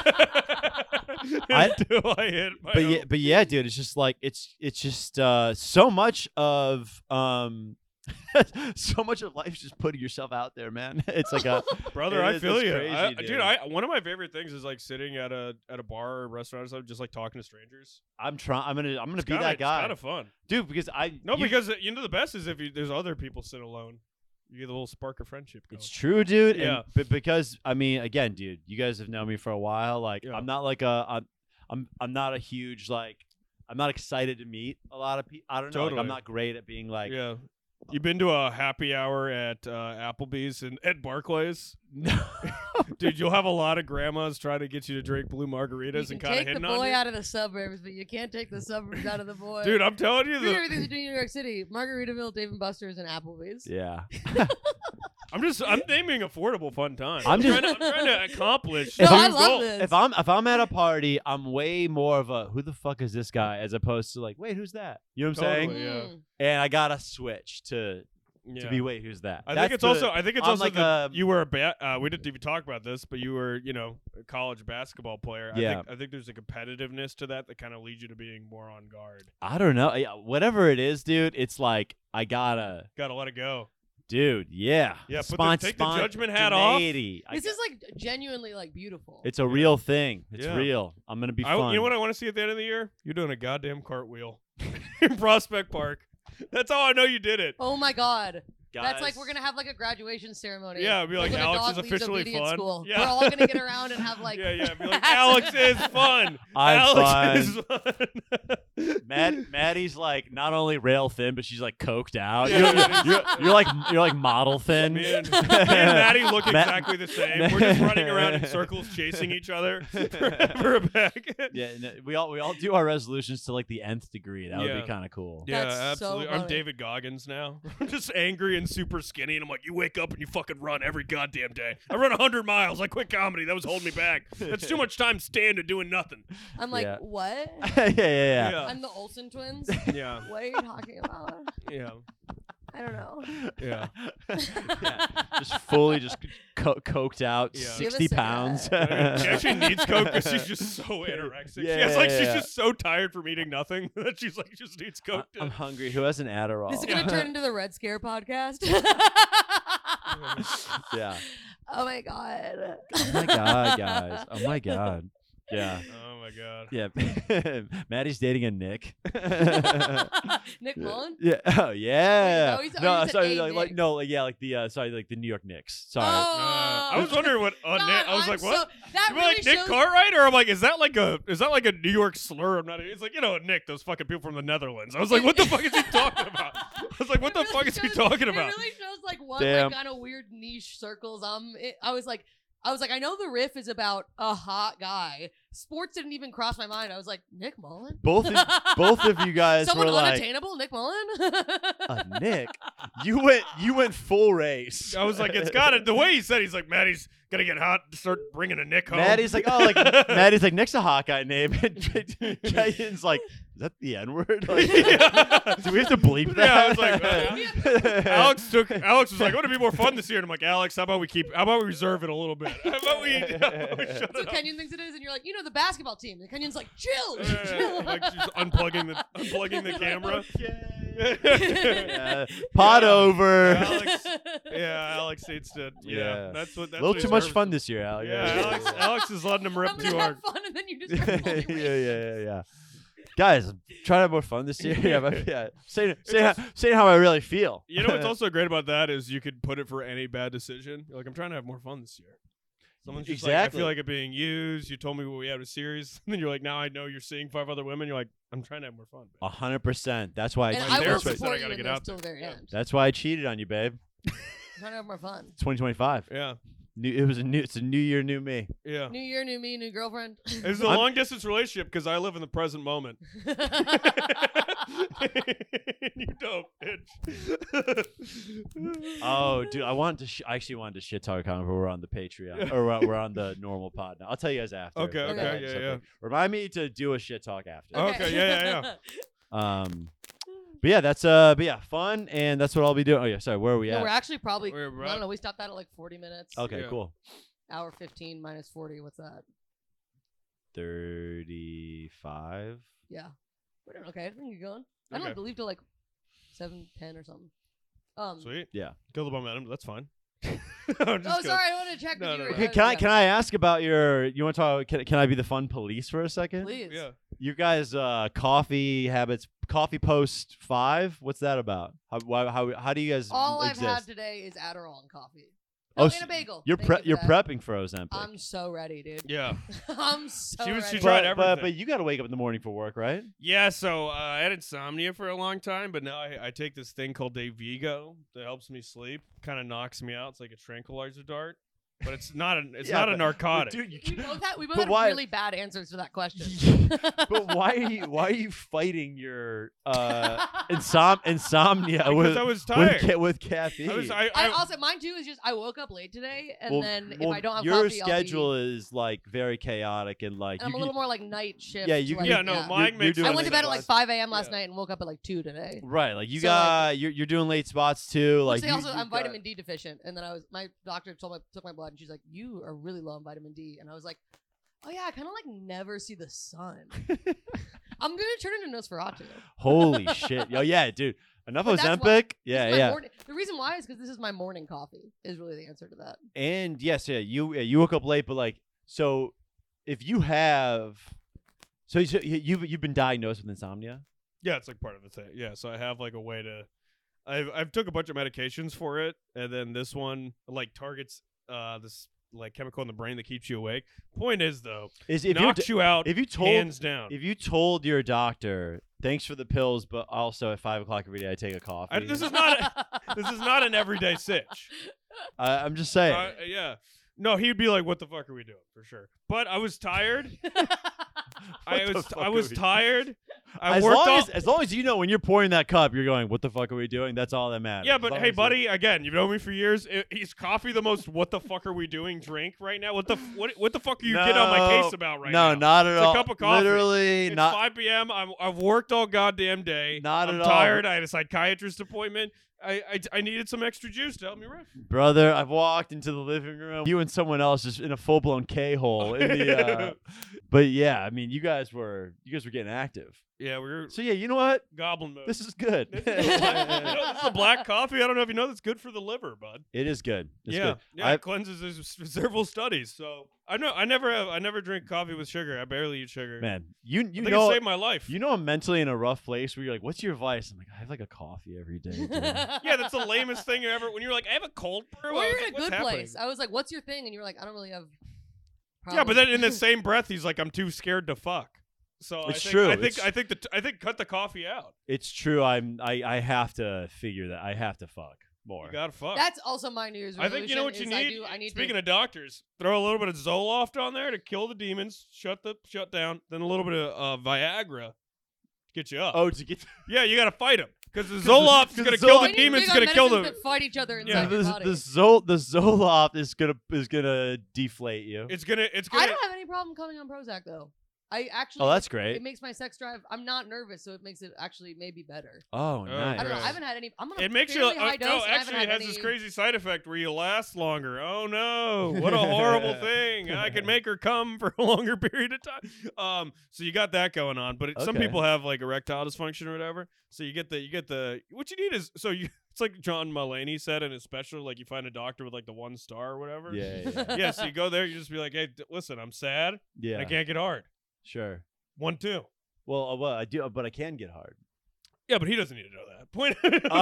I- Until I hit my but yeah, home. but yeah, dude, it's just like it's it's just uh, so much of um. so much of life is just putting yourself out there, man. It's like a Brother, it I is- feel it's you, crazy, I, dude. dude. I one of my favorite things is like sitting at a at a bar or restaurant or something, just like talking to strangers. I'm trying. I'm gonna. I'm gonna It's be kinda, that guy, It's kind of fun. dude. Because I No, you- because uh, you know the best is if you, there's other people sit alone. You get a little spark of friendship going. It's true, dude. Yeah. And, but because I mean, again, dude, you guys have known me for a while. Like, Yeah. I'm not like a, I'm, I'm, I'm not a huge like, I'm not excited to meet a lot of people. I don't know. Like, Totally. I'm not great at being like, yeah. You been to a happy hour at uh, Applebee's and at Barclays? no. Dude, you'll have a lot of grandmas trying to get you to drink blue You margaritas can and kind of take the hitting on boy you. out of the suburbs, but you can't take the suburbs out of the boy. Dude, I'm telling you, Three the, everything to do in New York City: Margaritaville, Dave and Buster's, and Applebee's. yeah. I'm just I'm naming affordable fun time. I'm just- trying to, I'm trying to accomplish. No, two I love goals. this. If I'm if I'm at a party, I'm way more of a who the fuck is this guy as opposed to like, wait, who's that? You know what I'm saying? Totally. yeah. Mm. And I gotta switch to Yeah. to be wait, who's that? I That's think it's the- also. I think it's I'm also like the, a- you were a ba- uh, we didn't even talk about this, but you were you know a college basketball player. I Yeah. think, I think there's a competitiveness to that that kind of leads you to being more on guard. I don't know. Yeah, whatever it is, dude. It's like I gotta. Got to let it go. Dude, yeah. Yeah, put the- Spon- take the judgment hat off. spontaneity. I This got- is like genuinely like beautiful. It's a real thing. It's Yeah. real. I'm gonna be I, fun. you know what I want to see at the end of the year? You're doing a goddamn cartwheel. in Prospect Park. That's how I know you did it. Oh my god. That's like Guys. we're gonna have like a graduation ceremony. Yeah, it'd be like, when a Alex dog is leaves officially obedience fun. School. Yeah. We're all gonna get around and have like yeah, yeah. Be like, Alex is fun. I'm Alex is fun. Matt, Maddie's like not only rail thin, but she's like coked out. Yeah, you're, yeah. you're, you're like you're like model thin. Me and, me and Maddie look Matt- exactly the same. We're just running around in circles, chasing each other for a bag. Yeah, and uh, we all we all do our resolutions to like the nth degree. That would Yeah. be kind of cool. Yeah, That's so absolutely. I'm funny. David Goggins now. I'm just angry and super skinny, and I'm like, you wake up and you fucking run every goddamn day. I run one hundred miles. I quit comedy. That was holding me back. That's too much time standing doing nothing. I'm like, Yeah. what? yeah, yeah, yeah. Yeah. I'm the Olsen twins. Yeah. What are you talking about? Yeah. I don't know. Yeah. Yeah, just fully just co- coked out, Yeah. Give sixty us a- pounds. She actually needs coke because she's just so anorexic. she Yeah, has like yeah, she's yeah. just so tired from eating nothing that she's like just needs I- coke. To... I'm hungry. Who has an Adderall? This is gonna turn into the Red Scare podcast. yeah. Oh my god. Oh my god, guys. Oh my god. Yeah. Oh my god. Yeah. Maddie's dating a Nick. Nick Mullen? Yeah. Oh yeah. no, he's- oh, no, you said sorry. a Like, like Nick. no, like yeah, like the uh, sorry, like the New York Knicks. Sorry. Uh, Oh. I was wondering what uh, God, Nick. I was I'm like, so- what? that You mean really like Nick shows- Cartwright, or I'm like, is that like a is that like a New York slur? I'm not. It's like you know Nick, those fucking people from the Netherlands. I was like, what the fuck is he talking about? I was like, what It the really fuck is he shows- talking about? It really shows like one Damn. like kind of weird niche circles. Um, it, I was like, I was like, I know the riff is about a hot guy. Sports didn't even cross my mind. I was like, Nick Mullen. Both of, both of you guys Someone were like, unattainable, Nick Mullen. uh, Nick. You went you went full race. I was like, it's got it. The way he said, he's like, Maddie's gonna get hot. Start bringing a Nick home. Maddie's like, oh, like Maddie's like, Nick's a hot guy name. And Kayan's like, is that the N word? Like, do we have to bleep that? Yeah, I was like, uh, Alex took. Alex was like, "I want to be more fun this year," and I'm like, "Alex, how about we keep? How about we reserve it a little bit? How about we, how about we shut That's what it up?" Kenyon thinks it is, and you're like, you know, the basketball team. And Kenyon's like, chill, Yeah, chill. like she's unplugging the unplugging the camera. Yeah. Pot Yeah. over. Alex, yeah, Alex hates to. Yeah, Yeah. that's what. That's A little what too he's much nervous fun about. this year, Alex. Yeah, Alex, Alex is letting him rip I'm too gonna hard. have fun, and then you just yeah, start yeah, fully yeah, yeah. Guys, try to have more fun this year. Yeah, but yeah. Say, say, how, say how I really feel. You know what's also great about that is you could put it for any bad decision. You're like, I'm trying to have more fun this year. Someone's just like, I Exactly. feel like it being used. You told me what we had was serious. And then you're like, now I know you're seeing five other women. You're like, I'm trying to have more fun. A hundred percent. That's why I And cheated. My I will therapist said support I gotta you in get this out till there. the very Yeah. end. That's why I cheated on you, babe. I'm trying to have more fun. twenty twenty-five. Yeah, New, it was a new. It's a new year, new me. yeah. New year, new me, new girlfriend. It's a I'm- long distance relationship because I live in the present moment. You don't, bitch. Oh, dude, I wanted to. Sh- I actually wanted to shit talk comment, but we're on the Patreon or we're, we're on the normal pod now. I'll tell you guys after. Okay, But, okay, uh, yeah, something. yeah. Remind me to do a shit talk after. Okay, yeah, yeah, yeah. Um, but yeah, that's uh, but yeah, fun, and that's what I'll be doing. Oh yeah, sorry, where are we No, at? we're actually probably. We're I right- don't know. We stopped that at like forty minutes. Okay, Yeah. cool. Hour fifteen minus forty. What's that? Thirty-five. Yeah. We're doing okay. I think you're going. I don't Okay. have to leave till like seven ten or something. Um. Sweet. Yeah. Kill the momentum. That's fine. I'm Oh, just sorry. I want to check. No, if you no, were- no. Okay, can I can I ask about your? You want to talk? Can, can I be the fun police for a second? Please. Yeah. You guys, uh, coffee habits, coffee post five. What's that about? How why, how how do you guys All exist? I've had today is Adderall and coffee. Oh, No, so and a bagel. You're Thank pre- you for you're that. prepping for Ozempic. I'm so ready, dude. Yeah. I'm so She was- she ready. tried but, everything. but but you got to wake up in the morning for work, right? Yeah, so uh, I had insomnia for a long time, but now I, I take this thing called Dayvigo that helps me sleep. Kind of knocks me out. It's like a tranquilizer dart, but it's not a it's Yeah, not a but- narcotic. But dude, you We both had, we both But had why- really bad answers to that question. but why are you why are you fighting your uh insom- insomnia because with I was with, tired. ca- with caffeine? I was I, I I, also mine too is just I woke up late today, and Well- then if well, I don't have your coffee, schedule I'll be, is like very chaotic and like and I'm you, a little more like night shift. Yeah, you like, can- yeah, no, yeah. mine you're makes doing I sense. went to bed at like five a.m. last Yeah. night and woke up at like two today. right, like you So, like- got you're you're doing late spots too. Like Which they you, also, you I'm got- vitamin D deficient, and then I was my doctor told my took my blood, and she's like, "You are really low on vitamin D," and I was like, "Oh yeah, I kind of like never see the sun." I'm gonna turn into Nosferatu. Holy shit! Oh yeah, dude. Enough But that's why- Ozempic. This Yeah, is my yeah. morning- the reason why is because this is my morning coffee. Is really the answer to that. And yes, yeah, you yeah, you woke up late, but like, so if you have, so you, so you- you've you've been diagnosed with insomnia. Yeah, it's like part of the thing. Yeah, so I have like a way to. I've I've took a bunch of medications for it, and then this one like targets uh this like chemical in the brain that keeps you awake. Point is though, Is if you knocks you out. if you told hands down. if you told your doctor, thanks for the pills, but also at five o'clock every day I take a coffee. I, this is not a, this is not an everyday sitch. I, I'm just saying. Uh, yeah. No, he'd be like, "What the fuck are we doing?" For sure. But I was tired. I What the was fuck I are was we- tired. I as worked long all. as as long as you know when you're pouring that cup, you're going, "What the fuck are we doing?" That's all that matters. yeah, As but long hey, as you- buddy, again, you've known me for years. I- Is coffee the most "what the fuck are we doing" drink right now? What the f- what what the fuck are you getting on my No, case about right no, now? not at It's a all. cup of coffee. Literally, It's not. five p.m. I'm, I've worked all goddamn day. Not I'm at all. tired. I had a psychiatrist appointment. I, I I needed some extra juice to help me riff. Brother, I've walked into the living room. You and someone else just in a full blown K hole in the. Uh, but yeah, I mean, you guys were you guys were getting active. Yeah, we were So yeah, you know what? goblin mode. This is good. This is, a black, you know, this is a black coffee. I don't know if you know that's good for the liver, bud. It is good. It's yeah, good. yeah, I- it cleanses. There's several studies. So I know I never have. I never drink coffee with sugar. I barely eat sugar. Man, you I you think know it saved my life. you know I'm mentally in a rough place where you're like, what's your advice? I'm like, I have like a coffee every day. dude." yeah, that's the lamest thing ever. When you're like, I have a cold brew. Well, I was you're in like, a "What's good happening?" place. I was like, "What's your thing?" And you were like, "I don't really have." Yeah, but then in the problems." same breath, he's like, I'm too scared to fuck. So I It's think, true, I think it's- I think the t- I think cut the coffee out. It's true. I'm I I have to figure that. I have to fuck more. You gotta fuck. That's also my New Year's I think you know what resolution you is need. I do. I need Speaking to. of doctors, throw a little bit of Zoloft on there to kill the demons, shut the shut down, then a little bit of uh, Viagra to get you up. Oh, to get Yeah, you gotta fight them because the 'Cause the- Zoloft's 'cause gonna the kill Zoloft- the I need demons. big Gonna on kill medicines the. that fight each other Yeah. inside the your body. the Zol the Zoloft is gonna is gonna deflate you. It's gonna. It's I gonna. don't have any problem coming on Prozac though. I actually. Oh, that's It great. makes my sex drive. I'm not nervous, so it makes it actually maybe better. Oh, Oh, nice. I don't know. Right. I haven't had any. I'm on a It makes you. fairly Uh, high dose. no, and I haven't actually, had it has any... this crazy side effect where you last longer. Oh no! What a horrible thing! I can make her come for a longer period of time. Um, so you got that going on, but it, some Okay. people have like erectile dysfunction or whatever. So you get the you get the what you need is so you. It's like John Mulaney said in his special, like you find a doctor with like the one star or whatever. Yeah, yeah, yeah. Yeah. So you go there, you just be like, hey, d- listen, I'm sad. Yeah, And I can't get hard. sure. One two. Well, uh, well, I do, but I can get hard. Yeah, but he doesn't need to know that. Point.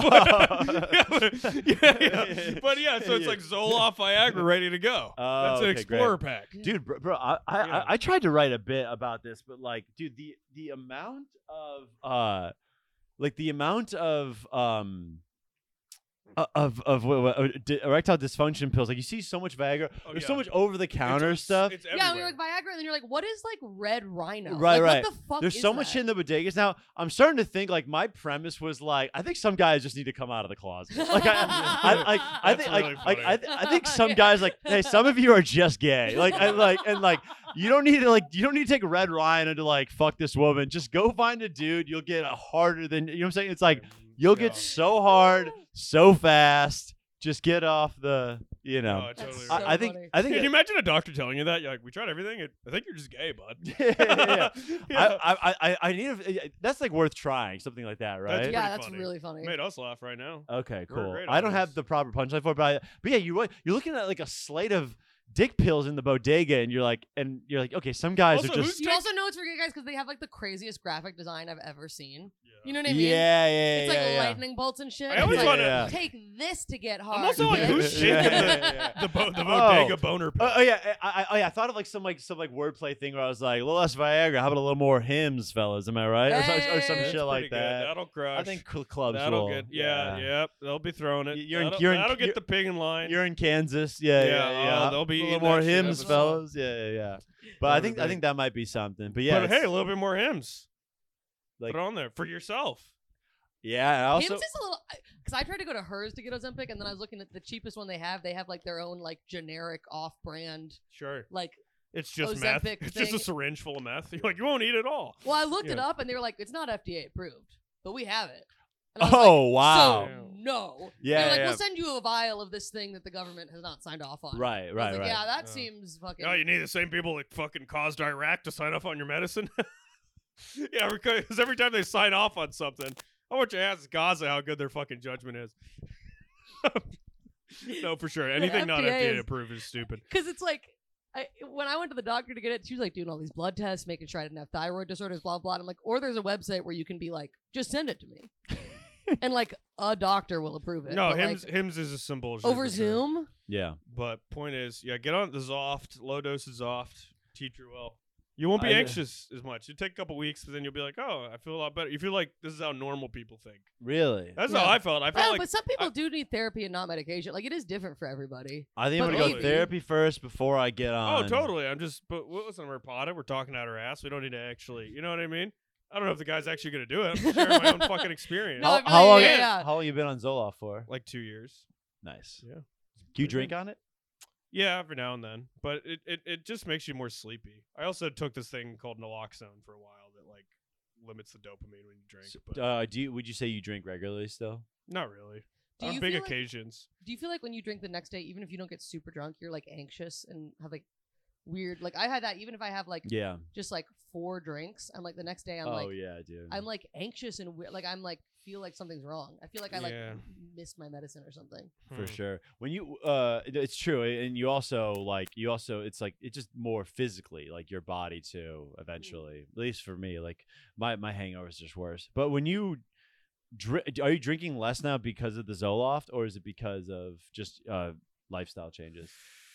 Oh. yeah, but, yeah, yeah. But yeah, so it's Yeah. like Zoloft, Viagra, ready to go. Oh, That's an okay, Explorer great. pack. Dude, bro, bro I, I, Yeah. I I tried to write a bit about this, but like, dude, the the amount of uh, like the amount of um. uh, Of of what, what, uh, di- erectile dysfunction pills, like you see so much Viagra. Oh, There's yeah. so much over the counter It's- stuff. It's Yeah, and you're everywhere. like Viagra, and then you're like, what is like red rhino? Right, Like, right. What the fuck There's is so much that? in the bodegas now. I'm starting to think like my premise was like I think some guys just need to come out of the closet. Like I, I like I That's think like, really like I, funny. th- I think some Yeah. guys like hey some of you are just gay. Like I like and like you don't need to like you don't need to take Red Rhino to like fuck this woman. Just go find a dude. You'll get a harder than you know what I'm saying. It's like you'll get Yeah. so hard so fast. Just get off the you know. Oh, I That's totally so agree. I, I think funny. I think Can you it- imagine a doctor telling you that? You're like, we tried everything. It, I think you're just gay, bud. yeah, yeah, yeah. Yeah. I, I, I, I need a, that's like worth trying something like that, right? That's Yeah, pretty that's funny. really funny. Made us laugh right now. Okay, We're cool. great I don't on have this. the proper punchline for it, but, I, but yeah, you you're looking at like a slate of dick pills in the bodega, and you're like, and you're like, okay, some guys Also, are just who's You Take- also know it's for gay guys because they have like the craziest graphic design I've ever seen. Yeah. You know what I yeah, mean? yeah, yeah, It's like yeah, yeah. lightning bolts and shit. I always It's like, wanna- take this to get hard. I'm also like, bitch. who's shaking Yeah, the, yeah, yeah. the, bo- the Oh. bodega boner pill? Oh, oh yeah, I, I, oh, yeah, I thought of like some like some like wordplay thing where I was like, a little less Viagra, how about a little more hymns, fellas? Am I right? Or, some, or some Hey, shit That's like pretty good. that. That'll crush. I think cl- clubs that'll will. get. Yeah, yeah, They'll be throwing it. You're in- that'll, you're in- that'll get you're- the pig in line. You're in Kansas, yeah, Yeah, yeah, yeah. oh, they'll be a little eating more that shit hymns, up. fellas. Yeah, yeah, yeah. But I That'll be think I great. think that might be something. But yeah, but it's- hey, a little bit more hymns. Like- Put it on there for yourself. yeah. I also Hims is a little because I tried to go to hers to get Ozempic, and then I was looking at the cheapest one they have. They have like their own like generic off-brand Sure. like. It's just meth. Ozempic It's just a thing. syringe full of meth. You're like, you won't eat it all. Well, I looked it Yeah. up, and they were like, "It's not F D A approved, but we have it." And I was Oh like, wow. So no. Yeah, They're like, yeah. we'll send you a vial of this thing that the government has not signed off on. Right, I was right, like, right. Yeah, that Yeah. seems fucking. Oh, you need the same people that fucking caused Iraq to sign off on your medicine? Yeah, because every time they sign off on something, I want you to ask Gaza how good their fucking judgment is. No, for sure. Anything not F D A F D A is- approved is stupid. Because it's like, I, when I went to the doctor to get it, she was like doing all these blood tests, making sure I didn't have thyroid disorders, blah blah. And I'm like, or there's a website where you can be like, just send it to me, and like a doctor will approve it. No, but, Hims like, Hims is a symbol over Zoom. Yeah. But point is, yeah, get on the Zoft, low dose of Zoft, teach her well. You won't be I- anxious as much. You take a couple weeks, but then you'll be like, oh, I feel a lot better. You feel like this is how normal people think. Really? That's Yeah. how I felt. I felt Yeah, like but some people do need therapy and not medication. Like it is different for everybody. I think I'm But gonna go maybe- therapy first before I get on. oh, totally. I'm just, but well, listen, we're potted. We're talking out our ass. We don't need to actually, you know what I mean? I don't know if the guy's actually gonna do it. I'm sharing my own fucking experience. No, I How, feel how like- long? yeah, yeah. How long you been on Zoloft for? Like two years. Nice. Yeah. Do you drink on it? Yeah, every now and then, but it, it, it just makes you more sleepy. I also took this thing called naloxone for a while that like limits the dopamine when you drink. But Uh, do you? Would you say you drink regularly still? not really. Do On you big feel like- occasions. Do you feel like when you drink the next day, even if you don't get super drunk, you're like anxious and have like weird? Like I had that. Even if I have like Yeah. just like four drinks, I'm like the next day I'm oh like yeah, dude. I'm like anxious and weird. Like I'm like feel like something's wrong. I feel like I like Yeah. missed my medicine or something. for Hmm. sure. When you, uh, it- it's true, and you also like you also it's like it's just more physically like your body too. Eventually, at least for me, like my my hangover is just worse. But when you Dri- are you drinking less now because of the Zoloft, or is it because of just uh, lifestyle changes?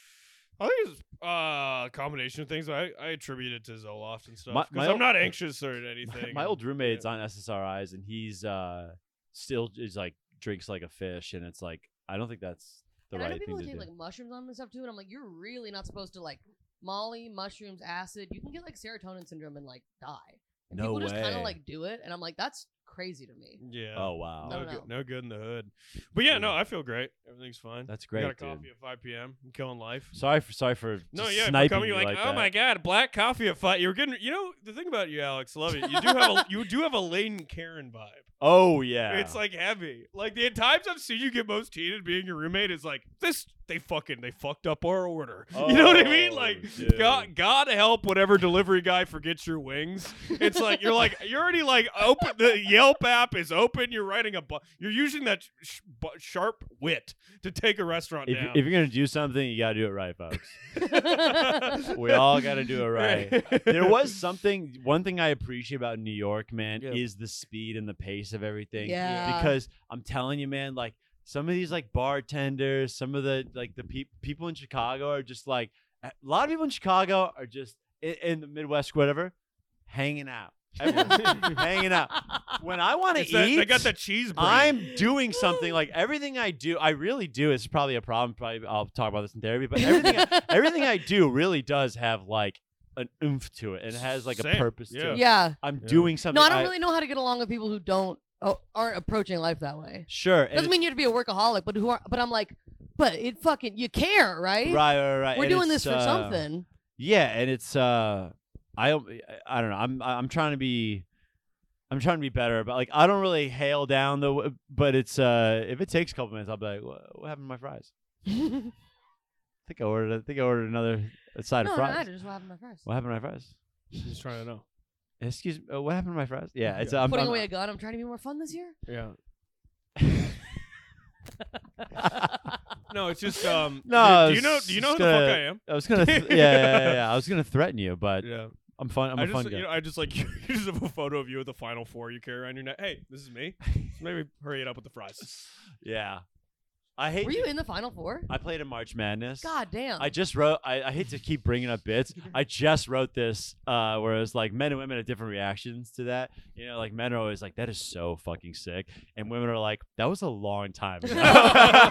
I think it's uh, a combination of things. I, I attribute it to Zoloft and stuff My- because my I'm old- not anxious or anything. My old and- roommate's yeah. on S S R Is, and he's uh, still is like drinks like a fish, and it's like I don't think that's the and I know right people thing who to take do. like mushrooms on this stuff too, and I'm like, you're really not supposed to like Molly, mushrooms, acid. You can get like serotonin syndrome and like die. And No people just kind way. of like do it, and I'm like, that's crazy to me. Yeah. Oh wow, I No don't good, know. no good in the hood. But yeah, no, Yeah. I feel great. Everything's fine. that's I great, got a dude. coffee at five p.m. I'm killing life. Sorry for sorry for No, just yeah, for sniping coming, you you're like, like oh that. my god, black coffee at five. You're getting, you know, the thing about you, Alex, love it. You do have a, you do have a Layton Karen vibe. Oh yeah, It's like heavy. Like the times I've seen you get most heated being your roommate is like this. They fucking they fucked up our order. You know what I mean? Oh, Like dude. God, God help whatever delivery guy forgets your wings. It's like you're like you're already like open. The Yelp app is open. You're writing a. Bu- you're using that sh- bu- sharp wit to take a restaurant if, down. if you're gonna do something, you gotta do it right, folks. We all gotta do it right. There was something. One thing I appreciate about New York, man, Yeah. is the speed and the pace of everything. Yeah. Because I'm telling you, man, like some of these like bartenders, some of the like the peop people in Chicago are just like a lot of people in Chicago are just in, in the Midwest, whatever, hanging out, Everyone's hanging out. When I want to It's that- eat, they got that cheese. brain. I'm doing something like everything I do. I really do. It's probably a problem. Probably I'll talk about this in therapy. But everything, I, everything I do really does have like an oomph to it, and it has like Same. a purpose Yeah. to it. Yeah. I'm Yeah. doing something. No, I don't really know how to get along with people who don't oh, aren't approaching life that way. Sure. and Doesn't mean you have to be a workaholic, but who are? But I'm like, but it fucking you care, right? it's- right, right, right. We're and doing it's, this for uh, something. Yeah, and it's uh, I I don't know. I'm I'm trying to be. I'm trying to be better, but like I don't really hail down the. But it's uh, if it takes a couple minutes, I'll be like, what, what happened to my fries? I think I ordered. I think I ordered another side no, of no, fries. no, just what happened to my fries. What happened to my fries? Just trying to know. Excuse me. Uh, what happened to my fries? Yeah, it's Yeah. I'm, Putting I'm, away a gun. I'm trying to be more fun this year. Yeah. No, it's just um. No, I Do you know? was Do you know who just the fuck gonna- I am? I was gonna. Th- yeah, yeah, yeah, yeah. I was gonna threaten you, but Yeah. I'm fun. I'm a I just, fun you guy. know, I just like you just have a photo of you with the Final Four you carry around your neck. Hey, this is me. Maybe hurry it up with the fries. Yeah, I hate. Were you in the Final Four? I played in March Madness. God damn. I just wrote. I, I hate to keep bringing up bits. I just wrote this, uh, where it was like men and women have different reactions to that. You know, like men are always like, "That is so fucking sick," and women are like, "That was a long time ago." And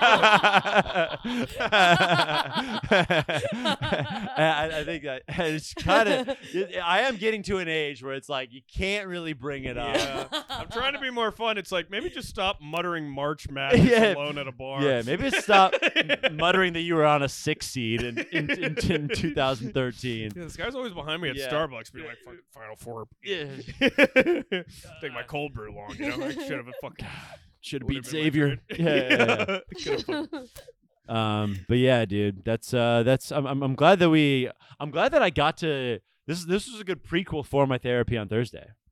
I, I think that it's kind of. I am getting to an age where it's like you can't really bring it up. Yeah. I'm trying to be more fun. It's like maybe just stop muttering March Madness Yeah. alone at a bar. Yeah, maybe stop muttering that you were on a six seed in in, in, in two thousand thirteen. Yeah, this guy's always behind me at Yeah. Starbucks, being like, "Fucking Final Four." Yeah. Take my cold brew long. You know, I should have fucking. Should have would've beat been my Xavier. trade. Yeah, yeah, yeah. Could've fucking- Um, but yeah, dude, that's uh, that's I'm, I'm I'm glad that we I'm glad that I got to this. This was a good prequel for my therapy on Thursday.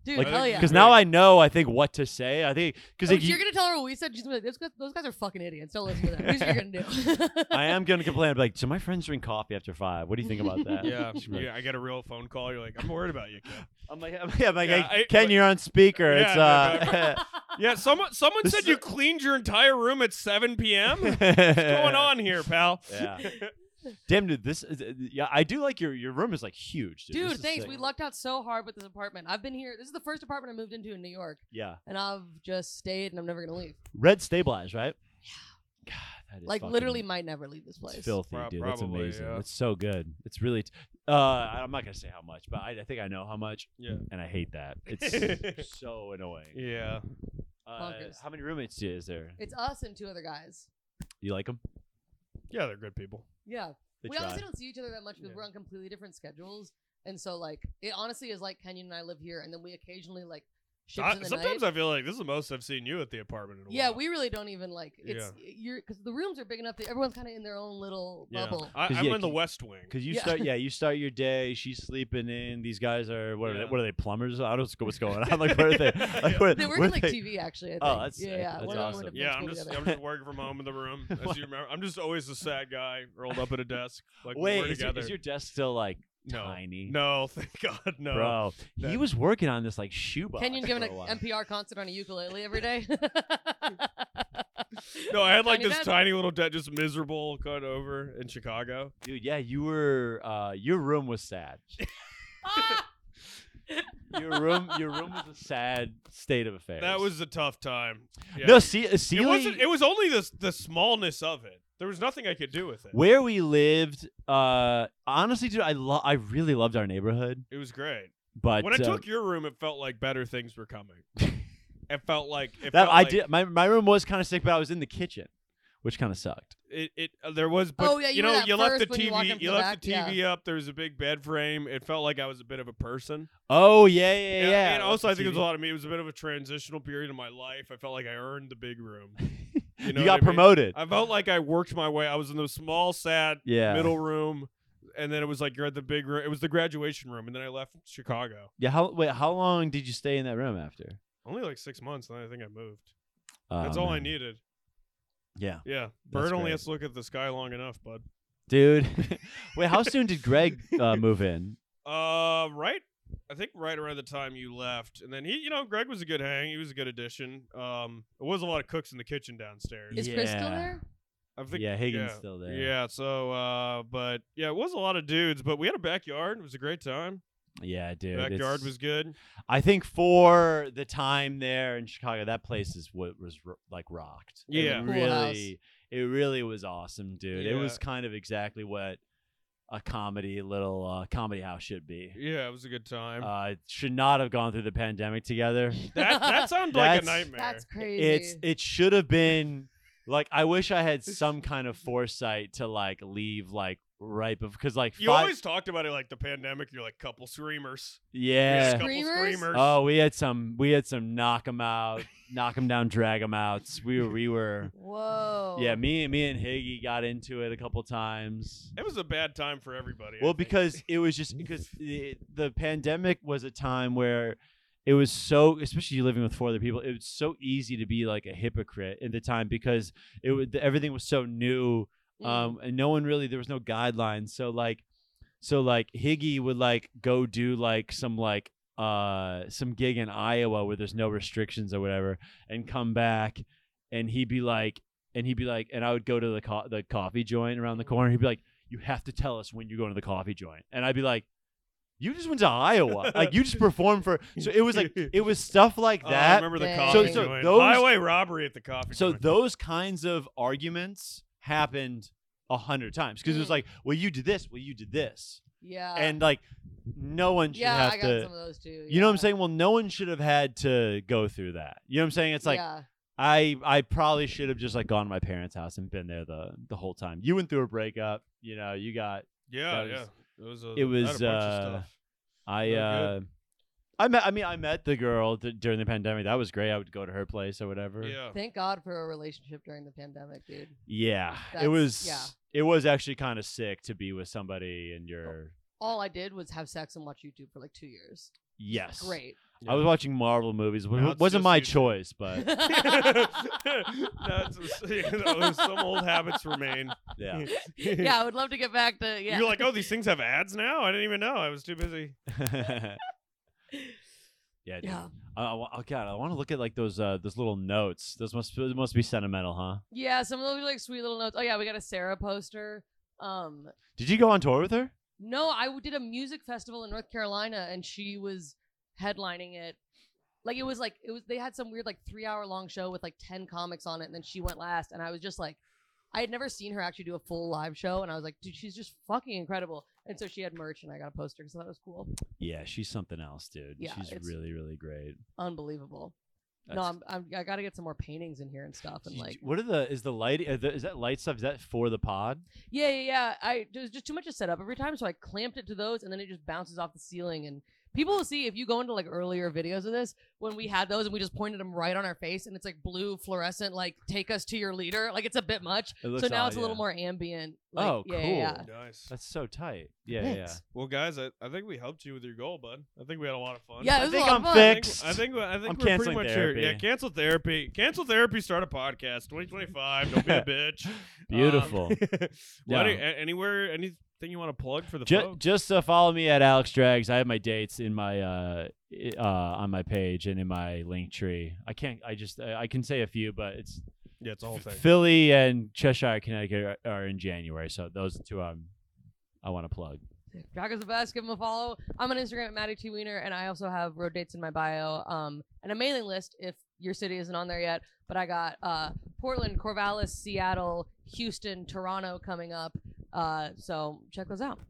Dude, Like, hell yeah. Because now I know, I think, what to say. I think because Oh, like, you're you- gonna tell her what we said. She's gonna be like, those guys, those guys are fucking idiots. Don't listen to them. Here's what you're gonna do. I am gonna complain. I'd be like, so my friends drink coffee after five. What do you think about that? Yeah, She'd be like- yeah. I get a real phone call. You're like, I'm worried about you, kid. I'm like, I'm, yeah, I'm like, Yeah, hey, I- Ken, but- you're on speaker. Yeah, it's yeah, uh, Yeah, someone someone This said is you a- cleaned your entire room at seven p.m. What's going on here, pal? Yeah. Damn, dude, this is, uh, yeah, I do like your your room is like huge, dude. Dude, This is thanks. sick. We lucked out so hard with this apartment. I've been here. This is the first apartment I moved into in New York, Yeah, and I've just stayed, and I'm never gonna leave. red stabilized, right? Yeah. God, that is Like fucking- literally, might never leave this it's place. filthy, Prob- dude. That's probably, amazing. yeah. It's so good. It's really. T- uh, I'm not gonna say how much, but I, I think I know how much, Yeah. and I hate that. It's so annoying. Yeah. Uh, Bonkers. how many roommates do you- is there? It's us and two other guys. You like them? Yeah, they're good people. Yeah. They we try. honestly don't see each other that much because Yeah. we're on completely different schedules, and so like it honestly is like Kenyon and I live here, and then we occasionally like ships I- in the sometimes night. I feel like this is the most I've seen you at the apartment in a yeah, while. we really don't even like it's you're because the rooms are big enough that everyone's kind of in their own little Yeah. bubble. I, 'Cause, I'm yeah, in the 'cause- West Wing. Because you Yeah. start, yeah, you start your day. She's sleeping in. These guys are what? Are Yeah. they, what are they? Plumbers? I don't know what's going on. Like, where are they? Like, where, They work where in like they- T V actually. I think. Oh, that's yeah, sick. yeah. That's One of them awesome. went to Yeah, school I'm just together. I'm just working from home in the room. As you remember, I'm just always the sad guy rolled up at a desk. Like Wait, we're is your, together. is your desk still like no, tiny? no, thank God, no. Bro, he That- was working on this like shoebox. Kenyon giving for a an while. N P R concert on a ukulele every day. No, I had like Tiny this bed. tiny little desk, just miserable, cut over in Chicago. Dude, yeah, you were. Uh, your room was sad. Your room, your room was a sad state of affairs. That was a tough time. Yeah. no. See, it Sealy, wasn't. It was only the the smallness of it. There was nothing I could do with it. where we lived. Uh, honestly, dude, I lo- I really loved our neighborhood. It was great. But When I uh, took your room, it felt like better things were coming. It felt like it that felt I like did, my my room was kind of sick, but I was in the kitchen, which kind of sucked. It, it uh, there was, but Oh, yeah, you you were know, that you left first the when you T walked V, in from you the left the back, T V up. There was a big bed frame. It felt like I was a bit of a person. Oh yeah, yeah, yeah. And also, I think it was a T V. lot of me. It was a bit of a transitional period in my life. I felt like I earned the big room. You, know what got I mean? promoted. I felt like I worked my way. I was in the small, sad Yeah. middle room, and then it was like you're at the big room. It was the graduation room, and then I left Chicago. Yeah. How wait? How long did you stay in that room after? Only like six months, and then I think I moved. Oh, That's all I man. needed. Yeah, Yeah, That's bird only great. has to look at the sky long enough, bud. dude. Wait, how soon did Greg uh, move in? Uh, right. I think right around the time you left, and then he, you know, Greg was a good hang. He was a good addition. Um, there was a lot of cooks in the kitchen downstairs. Is Chris still Yeah. there? I think, Yeah, Higgins yeah, still there. Yeah. So, uh, but yeah, it was a lot of dudes, but we had a backyard. It was a great time. Yeah, dude. Backyard it's- was good. I think for the time there in Chicago, that place is what was r- like rocked. It Yeah. Cool really, it really was awesome, dude. It was Yeah. kind of exactly what a comedy little uh, comedy house should be. Yeah, it was a good time. Uh, it should not have gone through the pandemic together. that that sounds like a that's- nightmare. That's crazy. It's it should have been like I wish I had some kind of foresight to like leave like right because like you five, always talked about it like the pandemic. You're like couple screamers. yeah. couple Screamers? screamers. Oh, we had some we had some knock 'em out, knock 'em down, drag 'em outs. We were we were Whoa. yeah. Me me and Higgy got into it a couple times. It was a bad time for everybody. I Well, think. because it was just because the, the pandemic was a time where it was so, especially living with four other people, it was so easy to be like a hypocrite at the time because it would everything was so new, Mm. um, and no one really there was no guidelines. So like, so like Higgy would like go do like some like uh some gig in Iowa where there's no restrictions or whatever, and come back, and he'd be like, and he'd be like, and I would go to the co- the coffee joint around the corner. He'd be like, you have to tell us when you're going to the coffee joint. And I'd be like, you just went to Iowa. Like, you just performed for. So it was like, it was stuff like Oh, I that. remember the Dang. coffee So- so joint. those- Highway robbery at the coffee So joint. those kinds of arguments happened a hundred times because it was Mm. like, well, you did this. Well, you did this. Yeah. And like, no one should yeah, have I got to. some of those too. You know what I'm yeah. saying? Well, no one should have had to go through that. You know what I'm saying? It's like, yeah. I I probably should have just like gone to my parents' house and been there the the whole time. You went through a breakup, you know. You got yeah, that yeah. was- It was. A, it was, I had a bunch of uh, stuff. I Very uh good. I met I mean I met the girl th- during the pandemic. That was great. I would go to her place or whatever. Yeah. Thank God for a relationship during the pandemic, dude. Yeah. it That's- was yeah. it was actually kind of sick to be with somebody and you're All I did was have sex and watch YouTube for like two years. Yes. Great. I was watching Marvel movies. Now It it's wasn't just my you two. choice, but That's you know, some old habits remain. yeah. Yeah, I would love to get back to yeah. You're like, oh, these things have ads now? I didn't even know. I was too busy. Yeah, dude. Yeah. I, I, wa- oh God, I want to look at like those uh those little notes. Those must those must be sentimental, huh? Yeah, some of those are like sweet little notes. Oh yeah, we got a Sarah poster. Um Did you go on tour with her? No, I w- did a music festival in North Carolina, and she was headlining it. Like it was like it was. They had some weird like three hour long show with like ten comics on it, and then she went last. And I was just like, I had never seen her actually do a full live show, and I was like, dude, she's just fucking incredible. And so she had merch, and I got a poster because that was cool, Yeah, she's something else, dude. Yeah, she's it's- really really great. unbelievable. No, That's- I'm, I'm I got to get some more paintings in here and stuff, and Did like, you- what are the is the light uh, the, is that light stuff? Is that for the pod? yeah, yeah, yeah. I there's just too much to set up every time, so I clamped it to those, and then it just bounces off the ceiling. And people will see if you go into like earlier videos of this when we had those and we just pointed them right on our face, and it's like blue fluorescent, like take us to your leader. Like it's a bit much. It looks So now odd, it's a little yeah. more ambient. Like, Oh, yeah, cool. yeah, yeah. Nice. That's so tight. Yeah, yeah, yeah. Thanks. Well, guys, I, I think we helped you with your goal, bud. I think we had a lot of fun. Yeah, it I was a think lot I'm of fun. I think, fixed. I think I think I'm we're pretty canceling much therapy. here. Yeah, cancel therapy. Cancel therapy. Start a podcast. twenty twenty-five. Don't be a bitch. Beautiful. Um, well, Yeah. any, a- anywhere, anything you want to plug for the Ju- folks? just uh, follow me at Alex Drags. I have my dates in my uh, i- uh on my page and in my link tree. I can't. I just uh, I can say a few, but it's Yeah, it's a whole F- thing. Philly and Cheshire, Connecticut are, are in January. So those are two um I want to plug. Drag is the best. Give him a follow. I'm on Instagram at Maddie T Wiener, and I also have road dates in my bio. Um, and a mailing list if your city isn't on there yet. But I got uh Portland, Corvallis, Seattle, Houston, Toronto coming up. Uh, so check those out.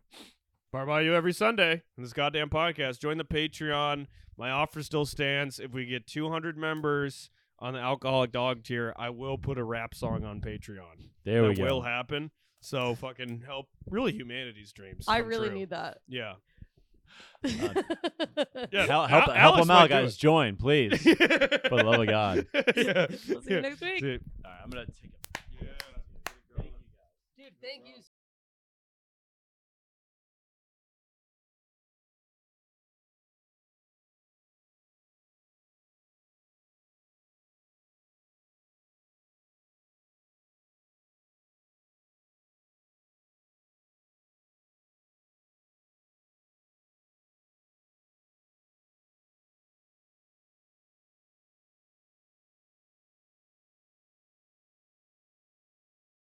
Bar by you every Sunday in this goddamn podcast. Join the Patreon. My offer still stands. If we get two hundred members on the Alcoholic Dog tier, I will put a rap song on Patreon. There we that go. will happen. So fucking help really humanity's dreams. I come really true. need that. Yeah. Uh, Yeah. help help, Al- help Alice them might out, do guys. it. Join, please. For the love of God. Yeah. We'll see you next week. See you. All right, I'm gonna take a Yeah. Dude, thank you.